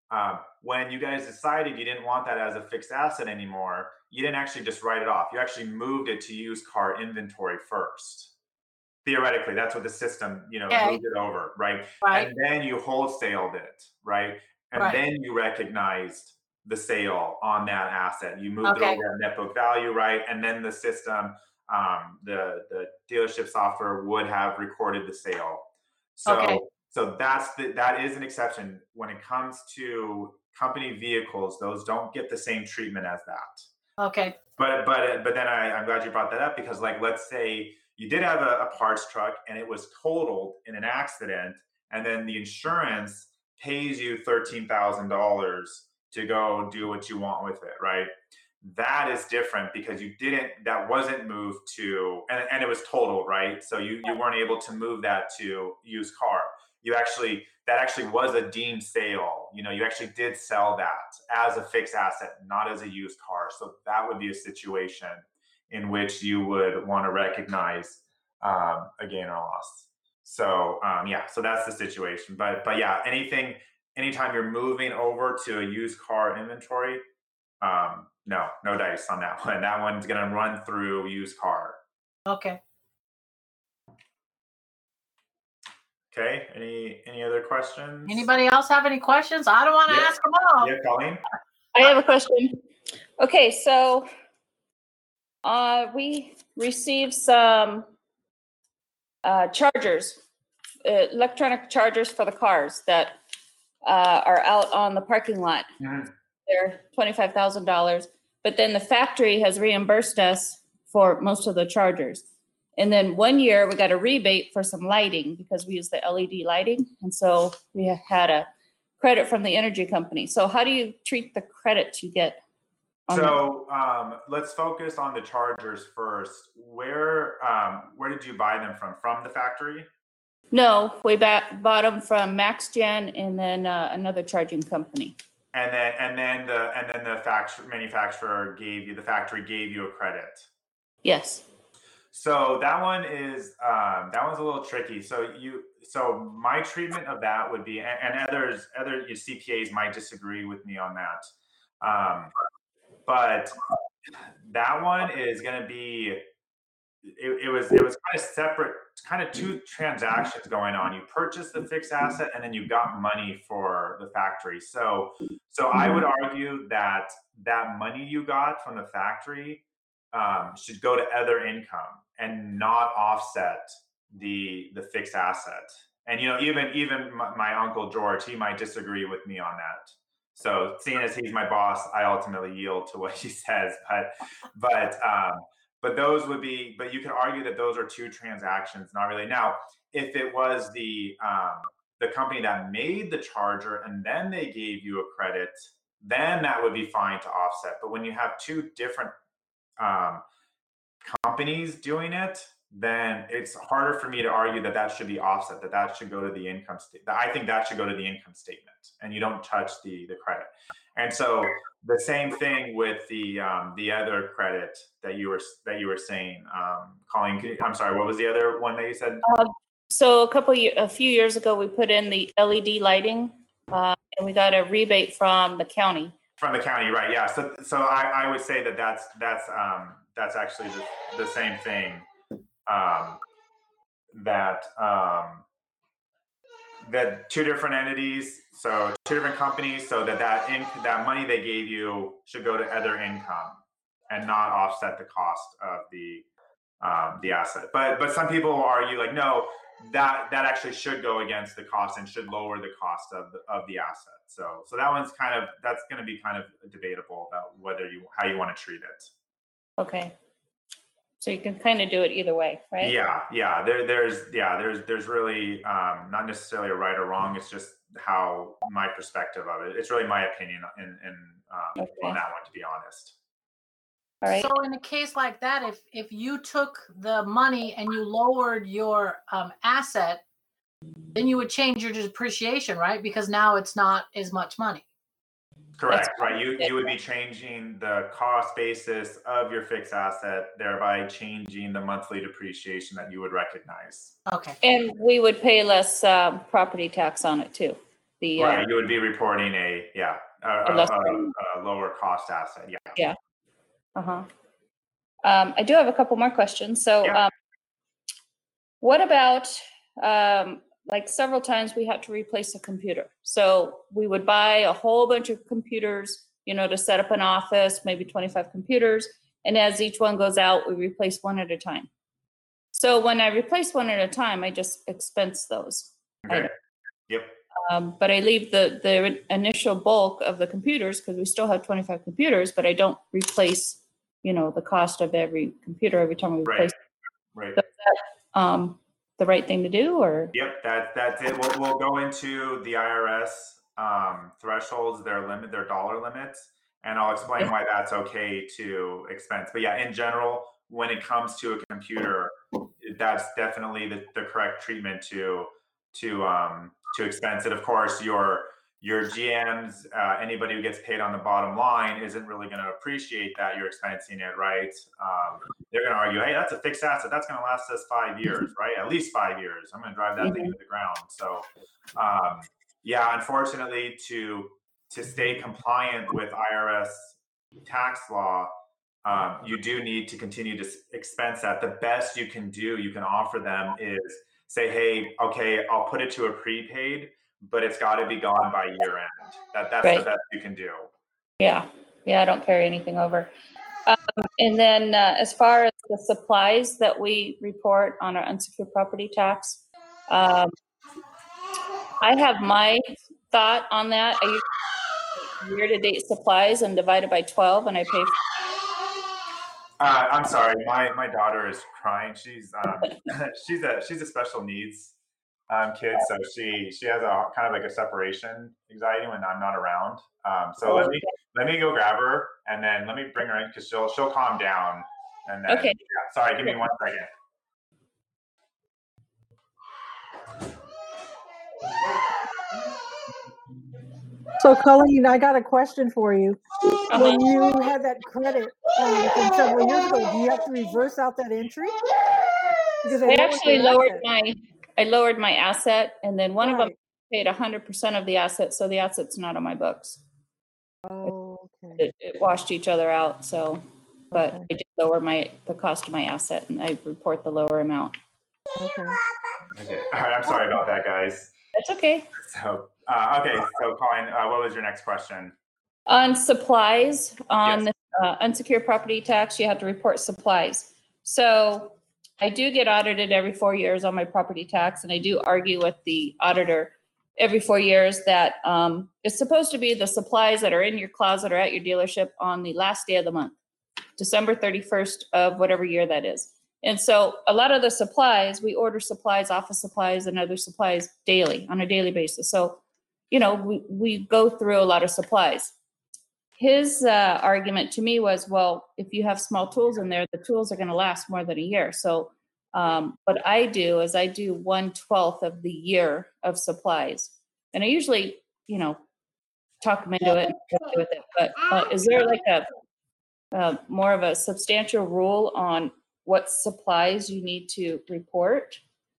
um, when you guys decided you didn't want that as a fixed asset anymore, you didn't actually just write it off. You actually moved it to used car inventory first. Theoretically, that's what the system, you know,
Okay.
moved it over, right?
Right.
And then you wholesaled it, right? And
Right.
then you recognized the sale on that asset. You moved
Okay.
it over at net book value, right? And then the system, um, the the dealership software would have recorded the sale. So
Okay.
so that's the that is an exception when it comes to company vehicles. Those don't get the same treatment as that.
Okay.
But but but then I, I'm glad you brought that up, because like, let's say you did have a, a parts truck and it was totaled in an accident, and then the insurance pays you thirteen thousand dollars to go do what you want with it, right? That is different because you didn't, that wasn't moved to, and, and it was totaled, right? So you, you weren't able to move that to used car. You actually, that actually was a deemed sale. You know, you actually did sell that as a fixed asset, not as a used car. So that would be a situation in which you would want to recognize um, a gain or loss. So um, yeah, so that's the situation. But but yeah, anything, anytime you're moving over to a used car inventory, um, no, no dice on that one. That one's going to run through used car.
Okay.
Okay. Any any other questions?
Anybody else have any questions? I don't want to
Yeah.
ask them all.
Yeah, Colleen.
I have a question. Okay, so uh, we received some uh, chargers, uh, electronic chargers for the cars that uh, are out on the parking lot.
Mhm.
They're twenty-five thousand dollars, but then the factory has reimbursed us for most of the chargers. And then one year we got a rebate for some lighting because we use the L E D lighting. And so we had a credit from the energy company. So how do you treat the credit you get? on that?
So um, let's focus on the chargers first. Where um, where did you buy them from? From the factory?
No, we ba- bought them from MaxGen and then uh, another charging company.
And then and then the and then the factory manufacturer gave you, the factory gave you a credit.
Yes.
So that one is um, that one's a little tricky. So you so my treatment of that would be, and, and others other C P As might disagree with me on that, um, but that one is going to be. It, it was it was kind of separate, kind of two transactions going on. You purchased the fixed asset and then you got money for the factory. So so I would argue that that money you got from the factory um, should go to other income and not offset the the fixed asset. And you know, even even my, my uncle George, he might disagree with me on that. So seeing as he's my boss, I ultimately yield to what he says. But but um, but those would be, but you could argue that those are two transactions, not really. Now, if it was the um, the company that made the charger and then they gave you a credit, then that would be fine to offset. But when you have two different um, companies doing it, then it's harder for me to argue that that should be offset, that that should go to the income statement. I think that should go to the income statement and you don't touch the, the credit. And so the same thing with the um, the other credit that you were that you were saying, um, Colleen. You, I'm sorry, what was the other one that you said?
Uh, so a couple, year, a few years ago, we put in the L E D lighting, uh, and we got a rebate from the county.
From the county, right? Yeah. So so I, I would say that that's that's um, that's actually the, the same thing. Um, that um, that two different entities, so two different companies, so that that in, that money they gave you should go to other income and not offset the cost of the um, the asset. But but some people will argue like, no, that that actually should go against the cost and should lower the cost of the, of the asset. So so that one's kind of, that's going to be kind of debatable about whether you, how you want to treat it.
Okay. So you can kind of do it either way, right?
Yeah, yeah. There, there's, yeah, there's, there's really um, not necessarily a right or wrong. It's just how my perspective of it. It's really my opinion in, in um,
Okay.
on that one, to be honest.
All right.
So in a case like that, if if you took the money and you lowered your um, asset, then you would change your depreciation, right? Because now it's not as much money.
Correct,
That's
right? You you would be changing the cost basis of your fixed asset, thereby changing the monthly depreciation that you would recognize.
Okay.
And we would pay less um, property tax on it too, the
Right,
uh,
you would be reporting a, yeah, a,
a
a,
lesser
a,
amount.
a lower cost asset, yeah.
Yeah. Uh-huh. Um, I do have a couple more questions. So
Yeah.
um, what about, um, like several times we had to replace a computer. So we would buy a whole bunch of computers, you know, to set up an office, maybe twenty-five computers. And as each one goes out, we replace one at a time. So when I replace one at a time, I just expense those.
Okay,
items.
yep,
Um, but I leave the, the initial bulk of the computers because we still have twenty-five computers, but I don't replace, you know, the cost of every computer every time we replace.
right, right.
Um, the right thing to do, or?
Yep, that, that's it. We'll, we'll go into the I R S um, thresholds, their limit, their dollar limits, and I'll explain why that's okay to expense. But yeah, in general, when it comes to a computer, that's definitely the, the correct treatment to to um, to expense it. Of course, your your G Ms, uh, anybody who gets paid on the bottom line, isn't really going to appreciate that you're expensing it, right? Um, they're going to argue, hey, that's a fixed asset. That's going to last us five years, right? At least five years. I'm going to drive that mm-hmm. thing into the ground. So, um, yeah, unfortunately, to to stay compliant with I R S tax law, um, you do need to continue to expense that. The best you can do, you can offer them is say, hey, okay, I'll put it to a prepaid, but it's got to be gone by year end. That, that's right. The best you can do.
Yeah. Yeah, I don't carry anything over. Um, and then uh, as far as the supplies that we report on our unsecured property tax, um, I have my thought on that. I use year-to-date supplies and divide it by twelve, and I pay for
Uh, I'm sorry, my, my daughter is crying. She's um, she's a she's a special needs um, kid, so she she has a kind of like a separation anxiety when I'm not around. Um, so oh, let me okay. let me go grab her, and then let me bring her in because she'll she'll calm down. And then,
okay.
Yeah, sorry, give me one second.
So, Colleen, I got a question for you. Uh-huh. When you had that credit um, from several years ago, do you have to reverse out that entry?
Because I actually lowered asset. my I lowered my asset, and then one right. of them paid one hundred percent of the asset, so the asset's not on my books.
Oh, okay.
It, it washed each other out. So, but okay. I did lower my the cost of my asset, and I report the lower amount.
Okay.
Okay. All right. I'm sorry about that, guys.
That's okay.
So, uh, okay. So, Colleen, uh, what was your next question?
On supplies, on
yes.
the uh, unsecured property tax, you have to report supplies. So I do get audited every four years on my property tax, and I do argue with the auditor every four years that um, it's supposed to be the supplies that are in your closet or at your dealership on the last day of the month, December thirty-first of whatever year that is. And so a lot of the supplies, we order supplies, office supplies, and other supplies daily, on a daily basis. So, you know, we, we go through a lot of supplies. His uh, argument to me was, well, if you have small tools in there, the tools are going to last more than a year. So um, what I do is I do one twelfth of the year of supplies. And I usually, you know, talk them into it and play with it. But uh, is there like a uh, more of a substantial rule on what supplies you need to report?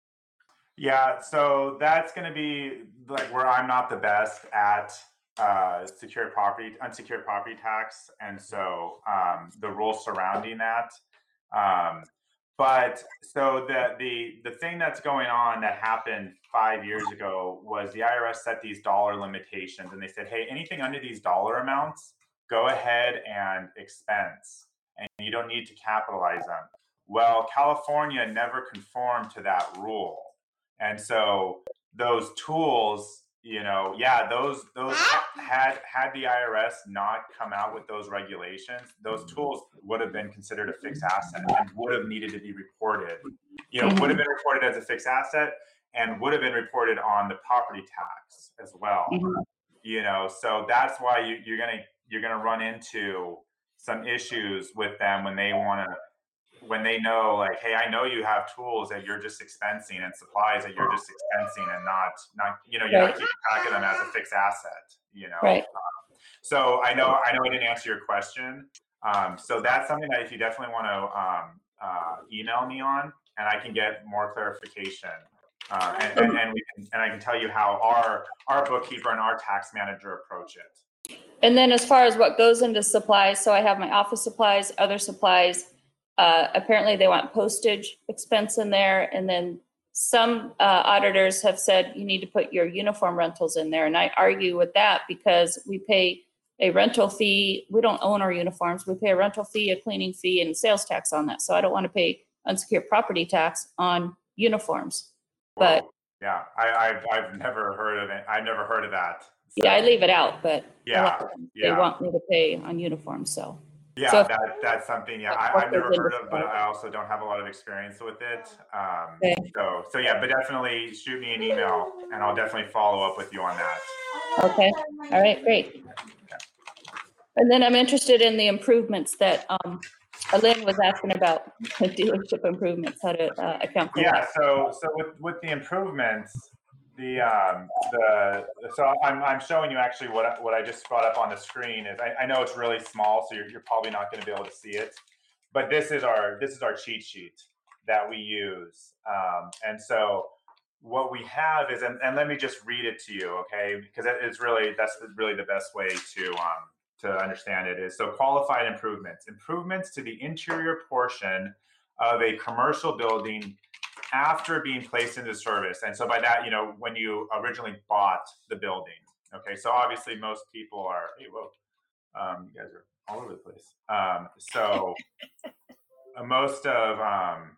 Yeah, so that's going to be like where I'm not the best at uh, secured property, unsecured property tax, and so um, the rules surrounding that. Um, but so the the the thing that's going on that happened five years ago was the I R S set these dollar limitations, and they said, hey, anything under these dollar amounts, go ahead and expense, and you don't need to capitalize them. Well, California never conformed to that rule. And so those tools, you know, yeah, those those had had the I R S not come out with those regulations, those tools would have been considered a fixed asset and would have needed to be reported. You know, would have been reported as a fixed asset and would have been reported on the property tax as well. Mm-hmm. You know, so that's why you, you're gonna you're gonna run into some issues with them when they want to. When they know, like, hey, I know you have tools that you're just expensing and supplies that you're just expensing and not, not, you know, you're right. not keeping track of them as a fixed asset, you know.
Right.
Um, so I know, I know I didn't answer your question. Um, so that's something that if you definitely want to um, uh, email me on, and I can get more clarification Uh, and, and, and, we can, and I can tell you how our our bookkeeper and our tax manager approach it.
And then as far as what goes into supplies, so I have my office supplies, other supplies. Uh, apparently they want postage expense in there. And then some uh, auditors have said you need to put your uniform rentals in there. And I argue with that because we pay a rental fee. We don't own our uniforms. We pay a rental fee, a cleaning fee, and sales tax on that. So I don't want to pay unsecured property tax on uniforms. But
yeah, I, I've, I've never heard of it. I've never heard of that. So,
yeah, I leave it out, but
yeah,
they
yeah.
want me to pay on uniforms. So
yeah,
so
that, that's something. Yeah, I, I've never heard of, but I also don't have a lot of experience with it. Um,
okay.
So, so yeah, but definitely shoot me an email, and I'll definitely follow up with you on that.
Okay. All right. Great. And then I'm interested in the improvements that um, Lynn was asking about, the dealership improvements, how to uh, account for
Yeah,
that.
so so with with the improvements, the um the so I'm I'm showing you actually what I, what I just brought up on the screen is I, I know it's really small, so you're you're probably not going to be able to see it, but this is our this is our cheat sheet that we use, um, and so what we have is and, and let me just read it to you, okay? Because it's really that's really the best way to um to understand it is so qualified improvements improvements to the interior portion of a commercial building after being placed into service. And so by that, you know, when you originally bought the building. Okay, so obviously most people are, hey, whoa, um, you guys are all over the place. Um, so uh, most of, um,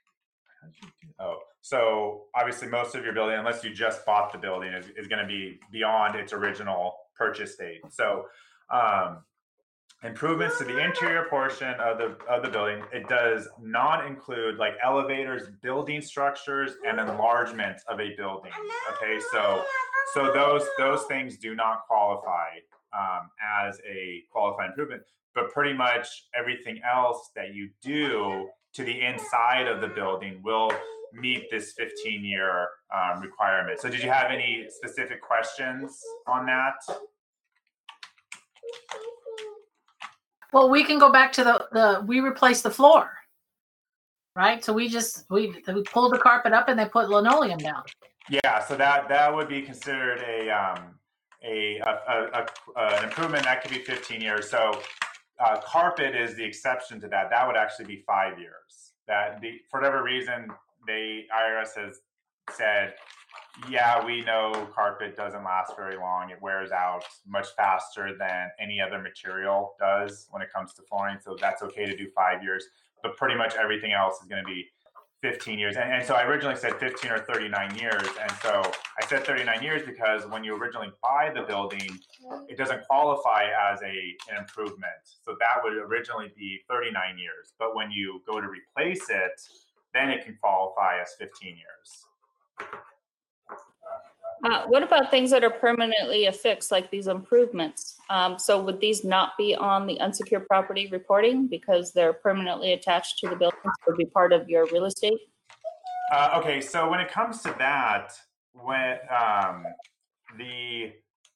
oh, so obviously most of your building, unless you just bought the building, is, is going to be beyond its original purchase date. So um, improvements to the interior portion of the of the building. It does not include like elevators, building structures, and enlargement of a building. Okay, so so those those things do not qualify um, as a qualified improvement. But pretty much everything else that you do to the inside of the building will meet this fifteen year um, requirement. So did you have any specific questions on that?
Well, we can go back to the, the we replaced the floor, right? So we just we we pulled the carpet up and they put linoleum down.
Yeah, so that that would be considered a um, a, a, a, a an improvement that could be fifteen years. So uh, carpet is the exception to that. That would actually be five years. That the for whatever reason the I R S has said, yeah, we know carpet doesn't last very long. It wears out much faster than any other material does when it comes to flooring. So that's okay to do five years, but pretty much everything else is going to be fifteen years. And, and so I originally said fifteen or thirty-nine years. And so I said thirty-nine years because when you originally buy the building, it doesn't qualify as a an improvement. So that would originally be thirty-nine years. But when you go to replace it, then it can qualify as fifteen years.
Uh, what about things that are permanently affixed, like these improvements? Um, so would these not be on the unsecured property reporting because they're permanently attached to the buildings, would be part of your real estate?
Uh, okay, so when it comes to that, when um, the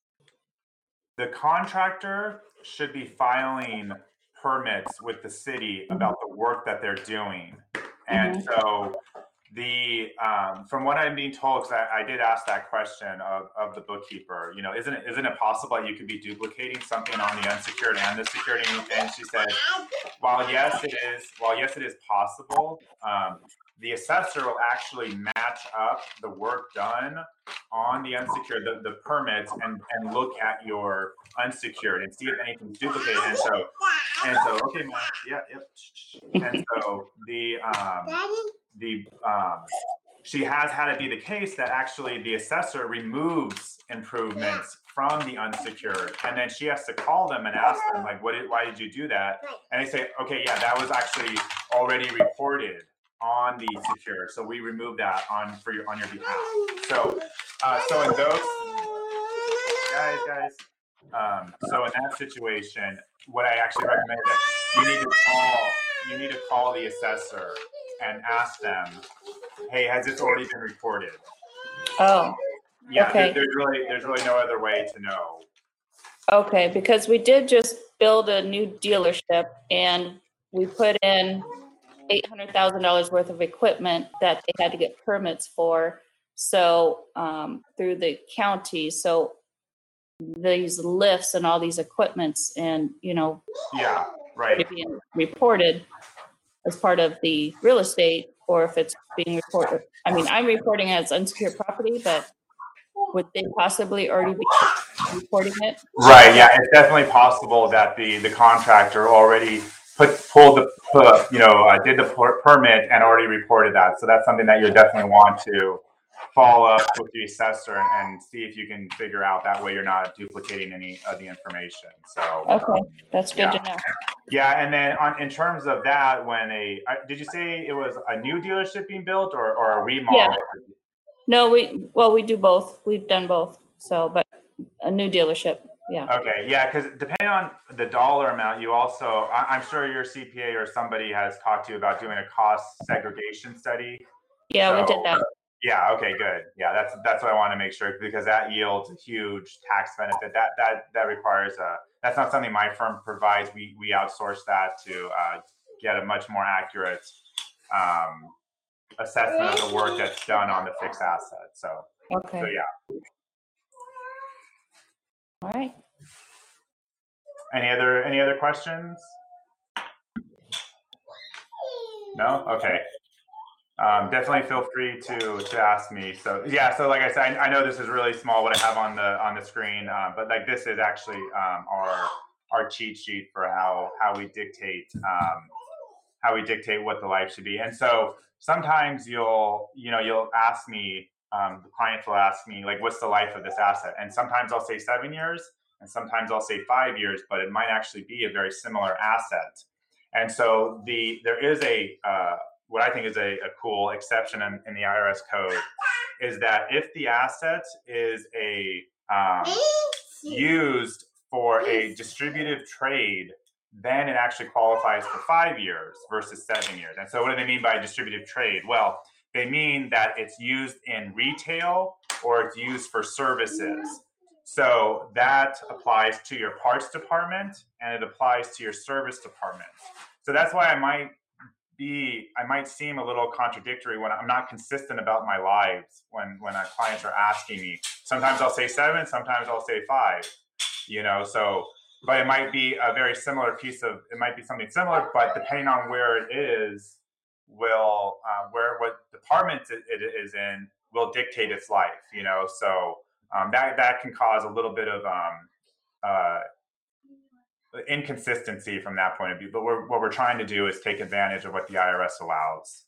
the contractor should be filing permits with the city about the work that they're doing, and mm-hmm. so. The um, from what I'm being told, because I, I did ask that question of, of the bookkeeper, you know, isn't it isn't it possible that you could be duplicating something on the unsecured and the secured? And she said, while yes it is, while yes it is possible, um, the assessor will actually match up the work done on the unsecured, the, the permits, and and look at your unsecured and see if anything's duplicated. And so, and so, okay, Mom, yeah, yep. And so the um, the um, she has had it be the case that actually the assessor removes improvements from the unsecured, and then she has to call them and ask them like, "What? Did, why did you do that?" And they say, "Okay, yeah, that was actually already reported on the secure, so we removed that on for your on your behalf." So, uh, so in those guys, guys, um, so in that situation, what I actually recommend is that you need to call you need to call the assessor and ask them, hey, has this already been reported?
Oh,
yeah.
Okay.
There, there's really there's really no other way to know.
Okay, because we did just build a new dealership and we put in eight hundred thousand dollars worth of equipment that they had to get permits for. So um, through the county, so these lifts and all these equipments and, you know,
Yeah, right.
being reported as part of the real estate, or if it's being reported. I mean, I'm reporting it as unsecured property, but would they possibly already be reporting it?
Right. Yeah, it's definitely possible that the the contractor already put pulled the put, you know uh, did the per- permit and already reported that. So that's something that you definitely want to follow up with the assessor and, and see if you can figure out. That way, you're not duplicating any of the information. So
Okay, that's good
yeah.
to know.
Yeah, and then on in terms of that, when a uh, did you say it was a new dealership being built or or a remodel?
Yeah. No, we, well, we do both. We've done both. So, but a new dealership. Yeah.
Okay, yeah, because depending on the dollar amount, you also, I, I'm sure your C P A or somebody has talked to you about doing a cost segregation study.
Yeah,
So,
we did that.
Yeah, okay, good. Yeah, that's that's what I want to make sure, because that yields a huge tax benefit. That that that requires a, that's not something my firm provides. We we outsource that to uh, get a much more accurate um, assessment of the work that's done on the fixed asset. So,
Okay.
so yeah.
All right.
Any other any other questions? No? Okay. Um, definitely feel free to to ask me. So yeah, so like I said, I, I know this is really small what I have on the on the screen, uh, but like this is actually um, our our cheat sheet for how how we dictate um, how we dictate what the life should be. And so sometimes you'll you know you'll ask me, um, the clients will ask me like, what's the life of this asset? And sometimes I'll say seven years, and sometimes I'll say five years, but it might actually be a very similar asset. And so the there is a uh, what I think is a, a cool exception in, in the I R S code is that if the asset is a um, used for a distributive trade, then it actually qualifies for five years versus seven years. And so what do they mean by distributive trade? Well, they mean that it's used in retail or it's used for services. So that applies to your parts department and it applies to your service department. So that's why I might be, I might seem a little contradictory when I'm not consistent about my lives when, when our clients are asking me. Sometimes I'll say seven, sometimes I'll say five, you know, so, but it might be a very similar piece of, it might be something similar, but depending on where it is, will, uh, where, what department it, it is in will dictate its life, you know, so um, that, that can cause a little bit of, um, uh, inconsistency from that point of view, but we're, what we're trying to do is take advantage of what the I R S allows.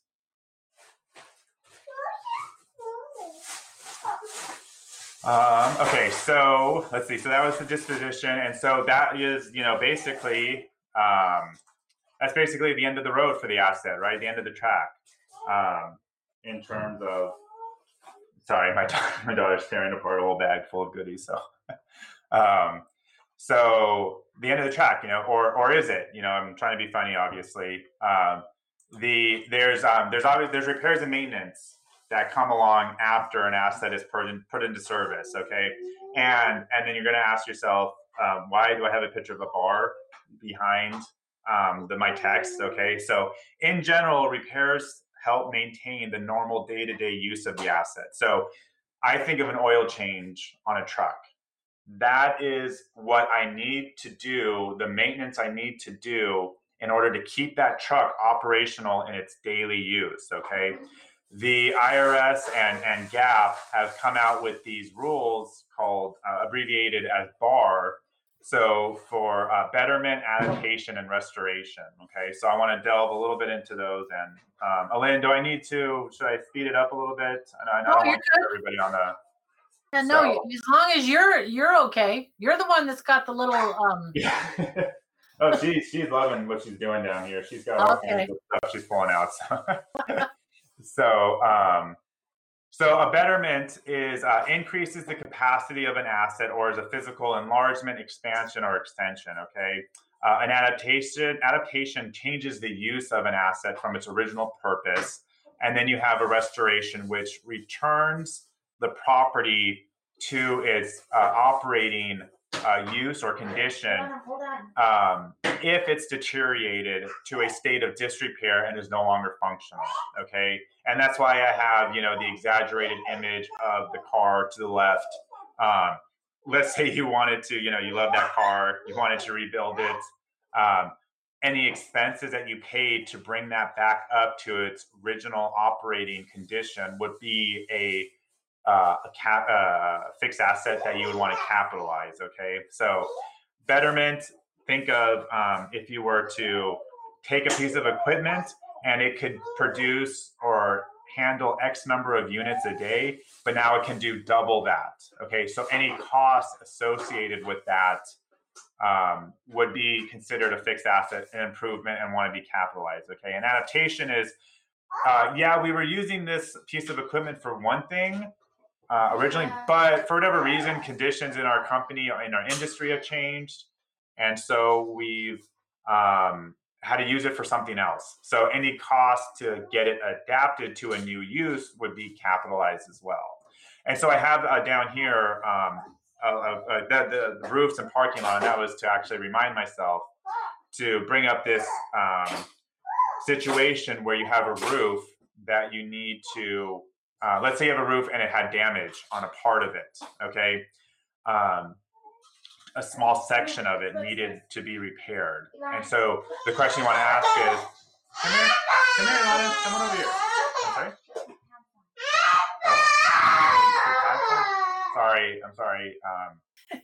Um, okay, so let's see. So that was the disposition, and so that is, you know, basically um, that's basically the end of the road for the asset, right? The end of the track. Um, in terms of, sorry, my my daughter's tearing apart a whole bag full of goodies. So. um, So the end of the track, you know, or or is it? You know, I'm trying to be funny, obviously. Um, the there's um, there's obviously there's repairs and maintenance that come along after an asset is put in, put into service. Okay, and and then you're going to ask yourself, um, why do I have a picture of a bar behind um, the my text? Okay, so in general, repairs help maintain the normal day-to-day use of the asset. So I think of an oil change on a truck. That is what I need to do, the maintenance I need to do in order to keep that truck operational in its daily use, okay? The I R S and, and G A P have come out with these rules called, uh, abbreviated as BAR, so for uh, betterment, adaptation, and restoration, okay? So I want to delve a little bit into those. And um, Elaine, do I need to, should I speed it up a little bit? I, I don't
Oh,
want
you're
to put everybody on the...
Yeah, no,
So-
as long as you're you're okay. You're the one that's got the little um
Yeah. Oh, she, she's loving what she's doing down here. She's got all
Okay.
kinds of stuff she's pulling out. So, so, um, so a betterment is uh, increases the capacity of an asset or is a physical enlargement, expansion, or extension. Okay. Uh, an adaptation adaptation changes the use of an asset from its original purpose, and then you have a restoration, which returns the property to its uh, operating uh, use or condition um, if it's deteriorated to a state of disrepair and is no longer functional, okay? And that's why I have, you know, the exaggerated image of the car to the left. Um, let's say you wanted to, you know, you love that car, you wanted to rebuild it. Um, any expenses that you paid to bring that back up to its original operating condition would be a, uh, a cap, uh, fixed asset that you would want to capitalize, okay? So betterment, think of um, if you were to take a piece of equipment and it could produce or handle X number of units a day, but now it can do double that, okay? So any costs associated with that um, would be considered a fixed asset, an improvement, and want to be capitalized, okay? And adaptation is, uh, yeah, we were using this piece of equipment for one thing uh, originally, but for whatever reason, conditions in our company or in our industry have changed. And so we've um, had to use it for something else. So any cost to get it adapted to a new use would be capitalized as well. And so I have uh, down here, um, Uh, uh, the, the roofs and parking lot, and that was to actually remind myself to bring up this um, situation where you have a roof that you need to, uh, let's say you have a roof and it had damage on a part of it, okay? Um, a small section of it needed to be repaired. And so the question you want to ask is, come here, come here, Lana, come on over here. I'm sorry? Oh. Sorry, I'm sorry. Um,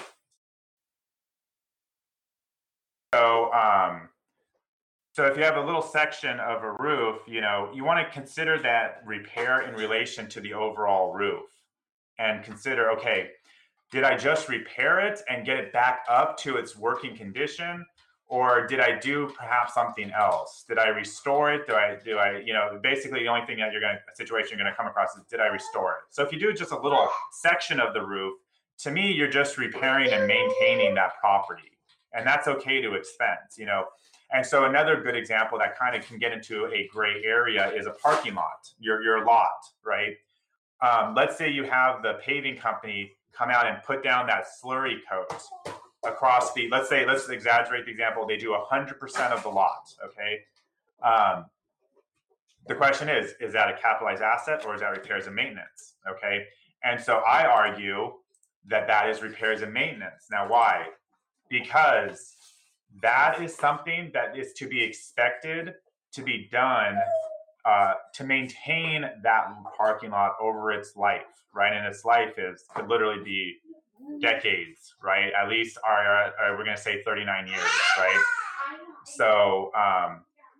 so, um, so if you have a little section of a roof, you know, you want to consider that repair in relation to the overall roof, and consider, okay, did I just repair it and get it back up to its working condition, or did I do perhaps something else? Did I restore it? Do I, do I, you know, basically the only thing that you're going to, a situation you're going to come across is, did I restore it? So if you do just a little section of the roof, to me, you're just repairing and maintaining that property. And that's okay to expense, you know. And so another good example that kind of can get into a gray area is a parking lot, your, your lot, right? Um, let's say you have the paving company come out and put down that slurry coat across the, let's say, let's exaggerate the example, they do one hundred percent of the lot, okay? Um, the question is, is that a capitalized asset or is that repairs and maintenance, okay? And so I argue that that is repairs and maintenance. Now, why? Because that is something that is to be expected to be done uh, to maintain that parking lot over its life, right? And its life is, could literally be decades, right? At least are, are we're going to say thirty-nine years, right? So, um,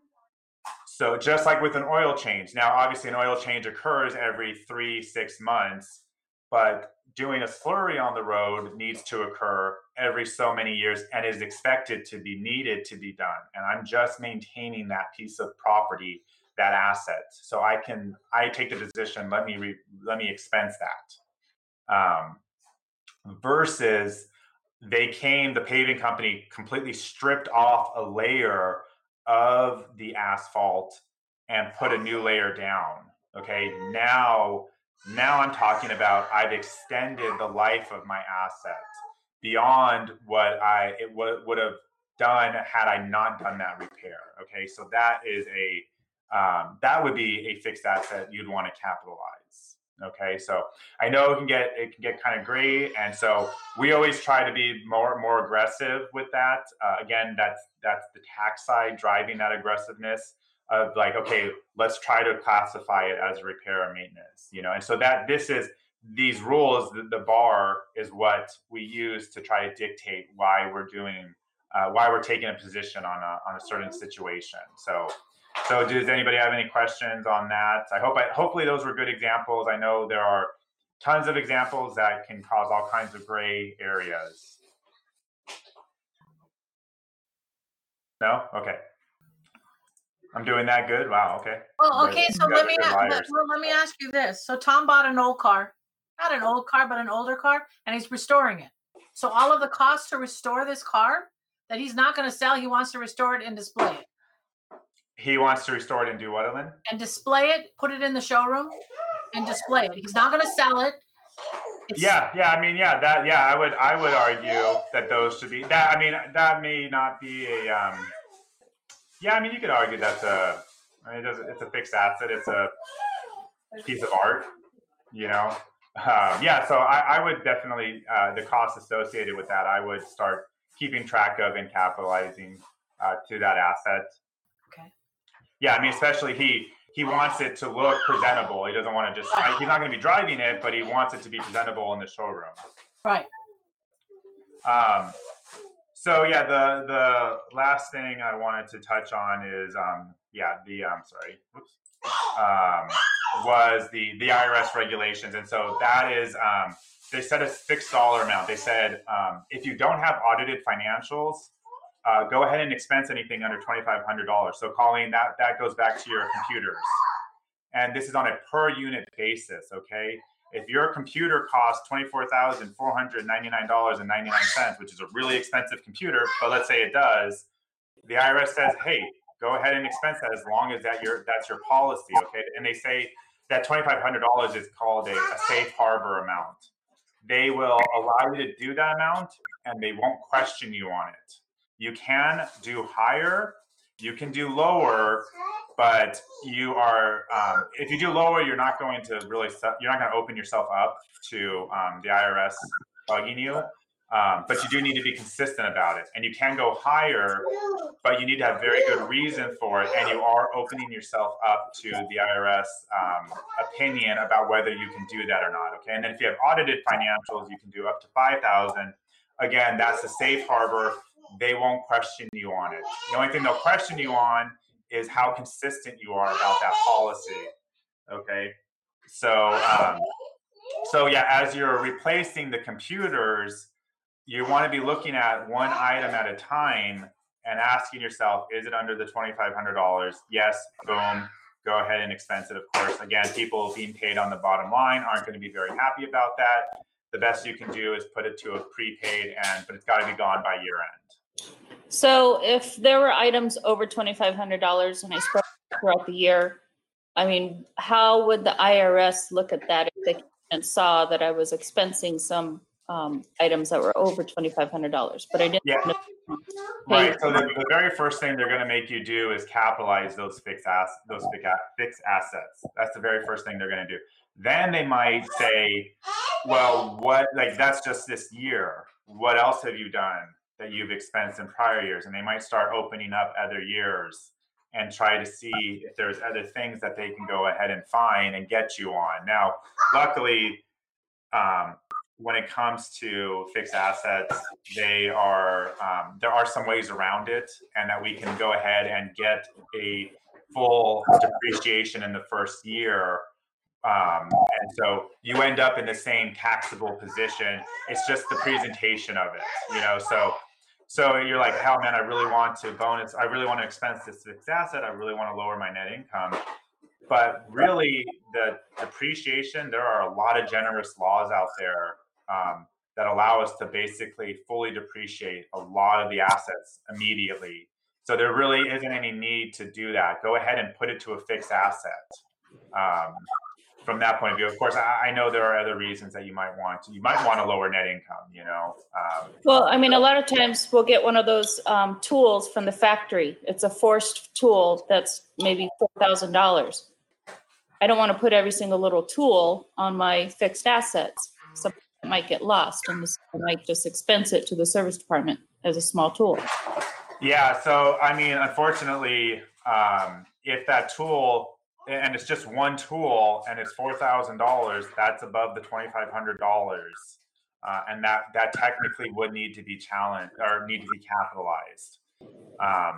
so just like with an oil change, now obviously an oil change occurs every three, six months, but doing a slurry on the road needs to occur every so many years and is expected to be needed to be done. And I'm just maintaining that piece of property, that asset. So I can, I take the position, let me, re, let me expense that. Um, versus they came, the paving company completely stripped off a layer of the asphalt and put a new layer down. Okay, now, now I'm talking about I've extended the life of my asset beyond what I it w- would have done had I not done that repair. Okay, so that is a um, that would be a fixed asset you'd want to capitalize. Okay, so I know it can get it can get kind of gray, and so we always try to be more more aggressive with that. Uh, again, that's that's the tax side driving that aggressiveness of like, okay, let's try to classify it as repair or maintenance, you know. And so that this is these rules, the, the bar is what we use to try to dictate why we're doing uh, why we're taking a position on a on a certain situation. So. So does anybody have any questions on that? I hope I, hopefully those were good examples. I know there are tons of examples that can cause all kinds of gray areas. No? Okay. I'm doing that good? Wow, okay.
Well, okay, so let me,
well,
let me ask you this. So Tom bought an old car, not an old car, but an older car, and he's restoring it. So all of the costs to restore this car that he's not going to sell, he wants to restore it and display it.
He wants to restore it and do what, Ellen?
And display it, put it in the showroom and display it. He's not going to sell it. It's,
Yeah, yeah. I mean, yeah, that, yeah. I would, I would argue that those should be that. I mean, that may not be a. Um, yeah, I mean, you could argue that's a. I mean, it doesn't, it's a fixed asset. It's a piece of art. You know. Um, yeah. So I, I would definitely uh, the costs associated with that. I would start keeping track of and capitalizing uh, to that asset.
okay.
Yeah, I mean, especially he he wants it to look presentable. He doesn't want to just. Like, he's not going to be driving it, but he wants it to be presentable in the showroom.
Right.
Um, so yeah, the the last thing I wanted to touch on is um, yeah, the um, sorry, whoops, um, was the the I R S regulations, and so that is um, they set a fixed dollar amount. They said um, if you don't have audited financials, uh, go ahead and expense anything under twenty-five hundred dollars. So Colleen, that that goes back to your computers, and this is on a per unit basis. Okay. If your computer costs twenty-four thousand four hundred ninety-nine dollars and ninety-nine cents, which is a really expensive computer, but let's say it does, the I R S says, hey, go ahead and expense that as long as that your that's your policy, okay? And they say that twenty-five hundred dollars is called a, a safe harbor amount. They will allow you to do that amount, and they won't question you on it. You can do higher, you can do lower, but you are um, if you do lower, you're not going to really you're not going to open yourself up to um, the I R S bugging you. Um, but you do need to be consistent about it, and you can go higher, but you need to have very good reason for it, and you are opening yourself up to the I R S um, opinion about whether you can do that or not. Okay, and then if you have audited financials, you can do up to five thousand. Again, that's a safe harbor. They won't question you on it. The only thing they'll question you on is how consistent you are about that policy. Okay, so um, so yeah, as you're replacing the computers, you want to be looking at one item at a time and asking yourself, is it under the twenty-five hundred dollars? Yes, boom, go ahead and expense it, of course. Again, people being paid on the bottom line aren't going to be very happy about that. The best you can do is put it to a prepaid, and but it's got to be gone by year end.
So if there were items over twenty-five hundred dollars and I spread it throughout the year, I mean, how would the I R S look at that if they came and saw that I was expensing some um, items that were over twenty-five hundred dollars, but I didn't.
Yeah. Right. So the, the very first thing they're going to make you do is capitalize those fixed ass those fixed assets. That's the very first thing they're going to do. Then they might say, well, what, like, that's just this year. What else have you done that you've expensed in prior years? And they might start opening up other years and try to see if there's other things that they can go ahead and find and get you on. Now, luckily, um, when it comes to fixed assets, they are um, there are some ways around it, and that we can go ahead and get a full depreciation in the first year. Um, and so you end up in the same taxable position. It's just the presentation of it, you know. So, so you're like, hell, man, I really want to bonus. I really want to expense this fixed asset. I really want to lower my net income. But really, the depreciation, there are a lot of generous laws out there um, that allow us to basically fully depreciate a lot of the assets immediately. So there really isn't any need to do that. Go ahead and put it to a fixed asset. Um, from that point of view, of course, I, I know there are other reasons that you might want to. You might want to lower net income, you know. Um,
well, I mean, a lot of times we'll get one of those um, tools from the factory. It's a forced tool that's maybe four thousand dollars. I don't want to put every single little tool on my fixed assets. So it might get lost, and I might just expense it to the service department as a small tool.
Yeah. So, I mean, unfortunately, um, if that tool, and it's just one tool, and it's four thousand dollars, that's above the twenty-five hundred dollars. Uh, and that, that technically would need to be challenged or need to be capitalized. Um,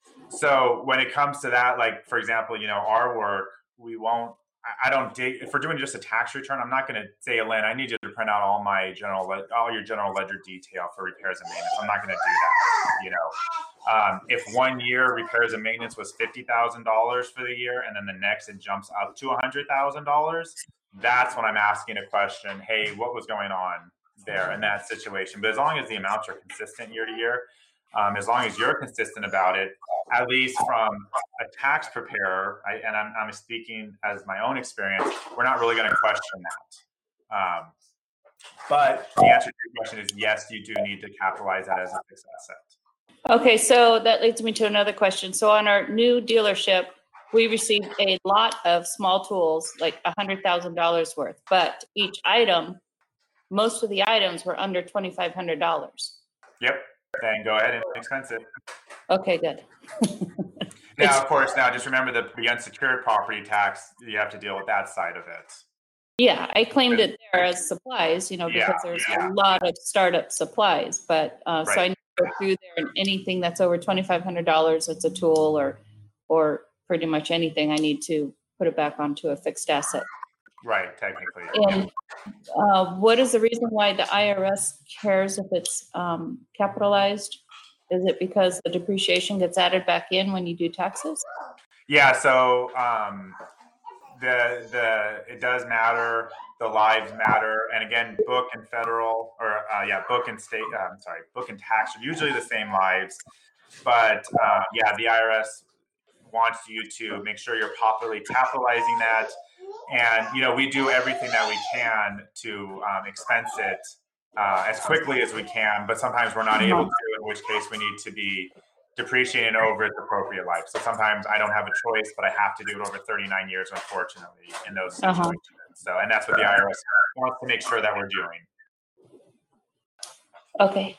so when it comes to that, like, for example, you know, our work, we won't, I don't dig, if we're doing just a tax return, I'm not going to say, Lynn, I need you to print out all my general, all your general ledger detail for repairs and maintenance. I'm not going to do that, you know. Um, if one year repairs and maintenance was fifty thousand dollars for the year, and then the next it jumps up to one hundred thousand dollars, that's when I'm asking a question, hey, what was going on there in that situation? But as long as the amounts are consistent year to year, um, as long as you're consistent about it, at least from a tax preparer, I, and I'm, I'm speaking as my own experience, we're not really going to question that. Um, But the answer to your question is yes, you do need to capitalize that as a fixed asset.
Okay, so that leads me to another question. So on our new dealership, we received a lot of small tools, like a hundred thousand dollars worth, but each item, most of the items were under twenty-five hundred dollars.
Yep. Then go ahead and expense it.
Okay, good.
Now, of course, now just remember the, the unsecured property tax, you have to deal with that side of it.
Yeah, I claimed it there as supplies, you know, because
Yeah,
there's
yeah.
a lot of startup supplies, but, uh, so I
Right.
need to go through there, and anything that's over twenty-five hundred dollars, it's a tool, or, or pretty much anything, I need to put it back onto a fixed asset.
Right, technically.
And, uh, what is the reason why the I R S cares if it's, um, capitalized? Is it because the depreciation gets added back in when you do taxes?
Yeah, so um, the the it does matter. The lives matter, and again, book and federal, or uh, yeah, book and state. Uh, I'm sorry, book and tax are usually the same lives, but uh, yeah, the I R S wants you to make sure you're properly capitalizing that, and you know we do everything that we can to um, expense it uh, as quickly as we can, but sometimes we're not able to. In which case, we need to be depreciating over its appropriate life. So sometimes I don't have a choice, but I have to do it over thirty-nine years, unfortunately, in those situations.
Uh-huh.
So, and that's what the I R S wants to make sure that we're doing.
Okay.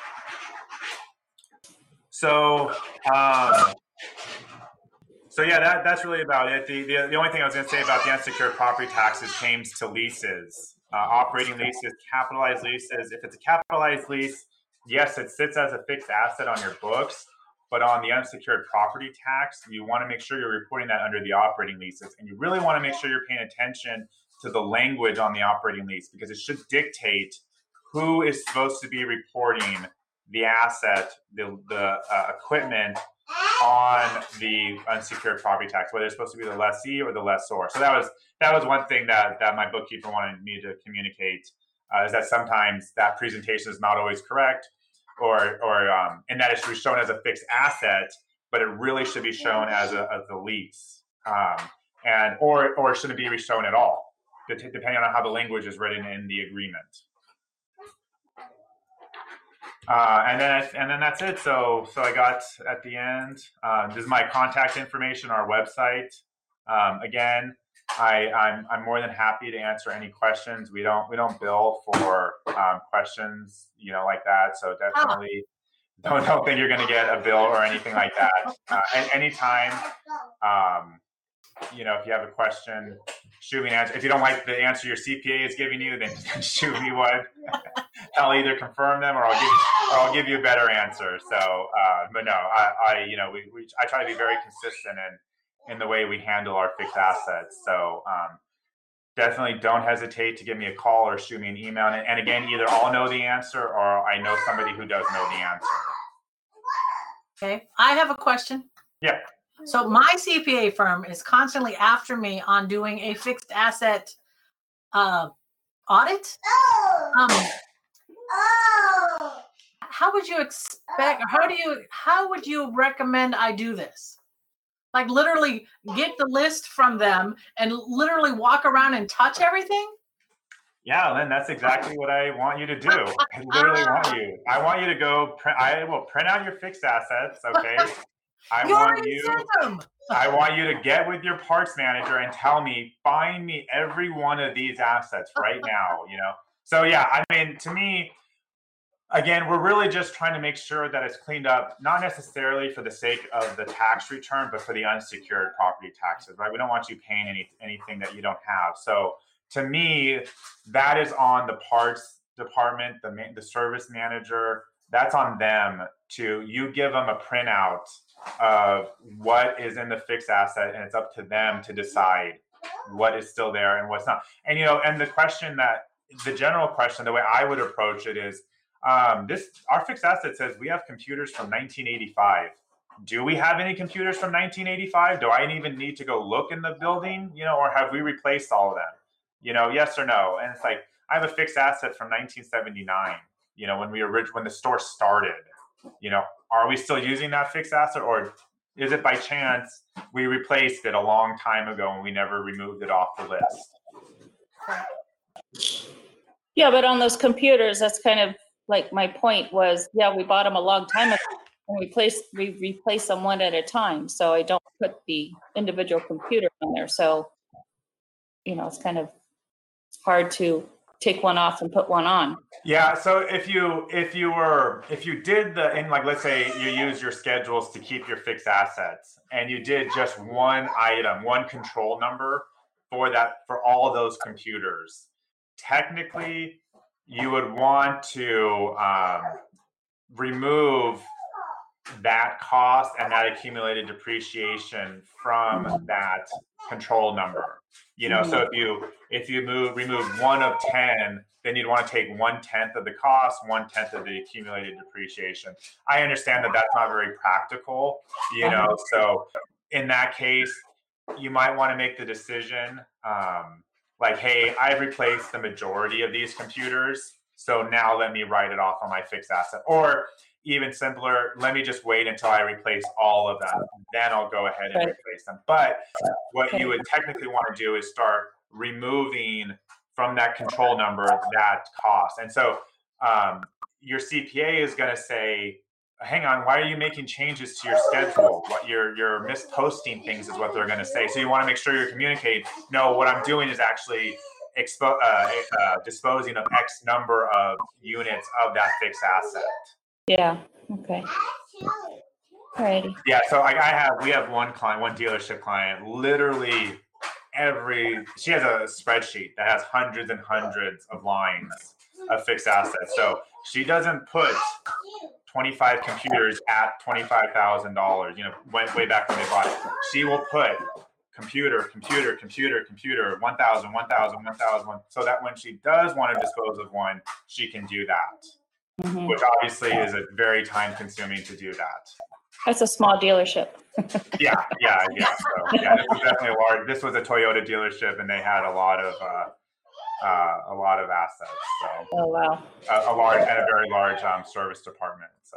So, um, so yeah, that, that's really about it. The, the, the only thing I was going to say about the unsecured property taxes pertains to leases, uh, operating leases, capitalized leases. If it's a capitalized lease, yes, it sits as a fixed asset on your books, but on the unsecured property tax, you want to make sure you're reporting that under the operating leases. And you really want to make sure you're paying attention to the language on the operating lease, because it should dictate who is supposed to be reporting the asset, the, the uh, equipment on the unsecured property tax, whether it's supposed to be the lessee or the lessor. So that was that was one thing that, that my bookkeeper wanted me to communicate, uh, is that sometimes that presentation is not always correct, or or um, and that it should be shown as a fixed asset, but it really should be shown as a, as a lease, um, and or or shouldn't be shown at all, depending on how the language is written in the agreement. Uh, and then and then that's it. So so I got at the end. Uh, this is my contact information, our website. Um, again, I, I'm I'm more than happy to answer any questions. We don't we don't bill for um, questions, you know, like that. So definitely don't don't think you're going to get a bill or anything like that. Uh, and anytime, um, you know, if you have a question, shoot me an answer. If you don't like the answer your C P A is giving you, then shoot me one. I'll either confirm them or I'll give or I'll give you a better answer. So, uh, but no, I, I you know we, we I try to be very consistent in in the way we handle our fixed assets. So um, definitely don't hesitate to give me a call or shoot me an email. And, and again, either I'll know the answer or I know somebody who does know the answer.
Okay, I have a question.
Yeah.
So my C P A firm is constantly after me on doing a fixed asset uh, audit. Um, how would you expect, or how do you, how would you recommend I do this? Like literally get the list from them and literally walk around and touch everything?
Yeah, Lynn, that's exactly what I want you to do. I literally want you. I want you to go print, I will print out your fixed assets, okay? I
You
want
already
you
sent them.
I want you to get with your parts manager and tell me, find me every one of these assets right now, you know? So yeah, I mean, to me, again, we're really just trying to make sure that it's cleaned up, not necessarily for the sake of the tax return, but for the unsecured property taxes, right? We don't want you paying any anything that you don't have. So to me, that is on the parts department, the the service manager. That's on them to, you give them a printout of what is in the fixed asset, and it's up to them to decide what is still there and what's not. And, you know, and the question that, the general question, the way I would approach it is, um, this, our fixed asset says we have computers from nineteen eighty-five. Do we have any computers from nineteen eighty-five? Do I even need to go look in the building, you know, or have we replaced all of them? You know, yes or no? And it's like, I have a fixed asset from nineteen seventy-nine, you know, when we orig- when the store started, you know, are we still using that fixed asset, or is it by chance we replaced it a long time ago and we never removed it off the list?
Yeah, but on those computers, that's kind of like my point was, yeah, we bought them a long time ago. And we place, we replace them one at a time. So I don't put the individual computer on there. So, you know, it's kind of hard to take one off and put one on.
Yeah. So if you if you were if you did the in like let's say you use your schedules to keep your fixed assets and you did just one item, one control number for that for all those computers, technically you would want to um, remove that cost and that accumulated depreciation from that control number. You know, so if you if you move remove one of ten, then you'd want to take one tenth of the cost, one tenth of the accumulated depreciation. I understand that that's not very practical, you know. So in that case, you might want to make the decision, um, like, hey, I've replaced the majority of these computers, so now let me write it off on my fixed asset. Or even simpler, let me just wait until I replace all of them. Then I'll go ahead and
Right.
replace them. But what
Okay.
you would technically want to do is start removing from that control number that cost. And so um, your C P A is going to say, hang on, why are you making changes to your schedule? What you're you're misposting things is what they're going to say. So you want to make sure you're communicating, no, what I'm doing is actually expo- uh, uh, disposing of X number of units of that fixed asset.
Yeah, okay. Alrighty.
Yeah, so like I have, we have one client, one dealership client, literally every, she has a spreadsheet that has hundreds and hundreds of lines of fixed assets. So she doesn't put twenty-five computers at twenty-five thousand dollars, you know, way, way back when they bought it. She will put computer, computer, computer, computer, one thousand, one thousand, one thousand, so that when she does want to dispose of one, she can do that.
Mhm.
Which obviously is a very time consuming to do that.
That's a small dealership.
Yeah, yeah, yeah. So yeah, this was definitely a large. This was a Toyota dealership, and they had a lot of uh, uh, a lot of assets. So
Oh, wow.
a, a large and a very large um, service department. So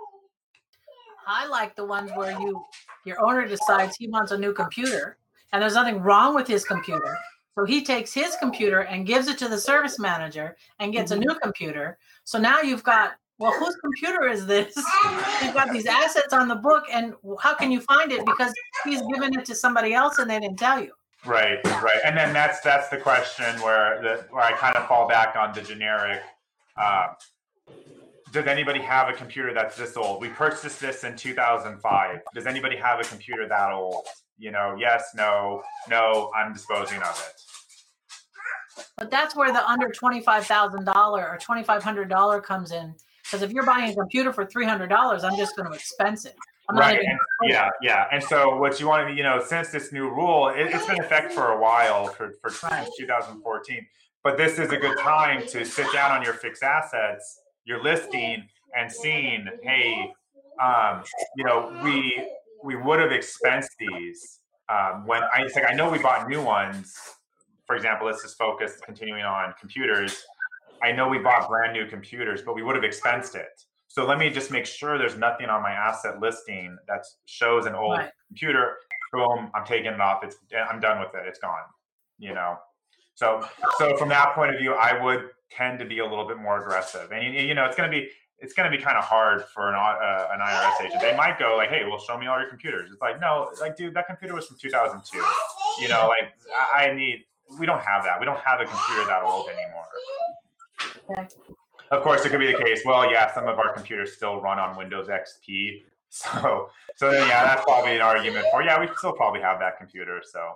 I like the ones where you your owner decides he wants a new computer and there's nothing wrong with his computer. So he takes his computer and gives it to the service manager and gets
Mhm.
a new computer. So now you've got, well, whose computer is this? You've got these assets on the book, and how can you find it? Because he's given it to somebody else and they didn't tell you.
right, right, and then that's that's the question where the where I kind of fall back on the generic. Uh, does anybody have a computer that's this old? We purchased this in two thousand five. Does anybody have a computer that old? You know, yes, no, no, I'm disposing of it.
But that's where the under twenty-five thousand dollars or twenty-five hundred dollars comes in. Because if you're buying a computer for three hundred dollars, I'm just going to expense it. I'm not
Right.
even
And, yeah, yeah. And so what you want to, you know, since this new rule, it, it's been in effect for a while, for, for
Right.
since two thousand fourteen. But this is a good time to sit down on your fixed assets, your listing, and seeing, hey, um, you know, we we would have expensed these um, when I it's like I know we bought new ones. For example, let's just focus continuing on computers. I know we bought brand new computers, but we would have expensed it. So let me just make sure there's nothing on my asset listing that shows an old
Right.
computer. Boom, I'm taking it off. It's I'm done with it. It's gone. You know. So so from that point of view, I would tend to be a little bit more aggressive. And you, you know, it's going to be it's going to be kind of hard for an uh, an I R S agent. They might go like, "Hey, well, show me all your computers." It's like, no, like, dude, that computer was from two thousand two. You know, like I, I need. We don't have that. We don't have a computer that old anymore.
Okay.
Of course, it could be the case. Well, yeah, some of our computers still run on Windows X P. So, so then, yeah, that's probably an argument for, yeah, we still probably have that computer. So,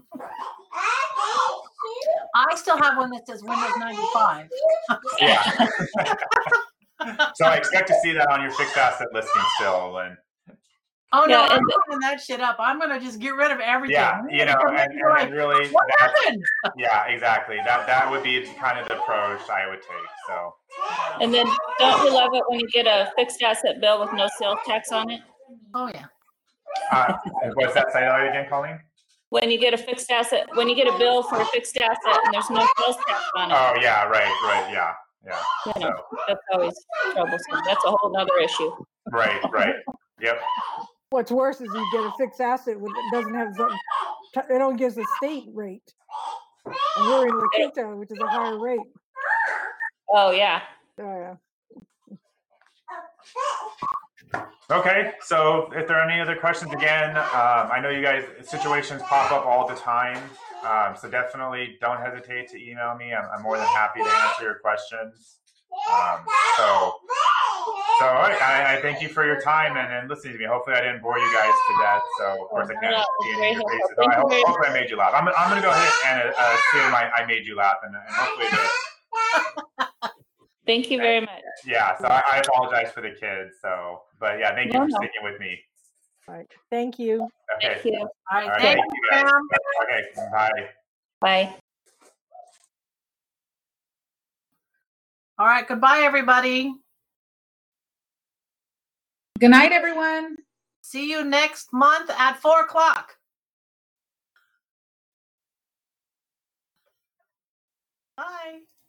I still have one that says Windows ninety-five.
yeah. So I expect to see that on your fixed asset listing still. And
Oh no,
Yeah,
I'm
and-
putting that shit up. I'm gonna just get rid of everything.
yeah, you know, and, and, and really,
What
that's,
happened?
yeah, exactly. That that would be kind of the approach I would take. So,
And then don't you love it when you get a fixed asset bill with no sales tax on it?
Oh yeah.
uh, what's that say that again, Colleen?
When you get a fixed asset, when you get a bill for a fixed asset and there's no sales tax on it,
Oh, yeah, right, right, yeah, yeah.
you know,
So,
that's always troublesome. That's a whole nother issue.
right, right. Yep.
What's worse is you get a fixed asset with it doesn't have some, it only gives a state rate. And we're in La Quinta, which is a higher rate.
Oh, yeah.
Oh, yeah.
Okay, so if there are any other questions, again, um, I know you guys, situations pop up all the time. Um, so definitely don't hesitate to email me. I'm, I'm more than happy to answer your questions. Um, so, so all right, I, I thank you for your time and, and listening to me. Hopefully I didn't bore you guys to death. So of course I can't
No,
see
it's
any of your
very
faces.
helpful.
I
Thank
hope,
you very
hopefully I made you laugh. I'm, I'm going to go ahead and uh, assume I, I made you laugh and, and hopefully it did.
Thank you very much.
Yeah, so I, I apologize for the kids. So, but yeah, thank you
No,
for
no.
sticking with me.
All right. Thank you.
Okay.
Thank you.
All right,
All right,
thank
thank
you,
you guys.
Pam.
Okay, bye.
Bye.
All right, goodbye, everybody.
Good night, everyone.
See you next month at four o'clock. Bye.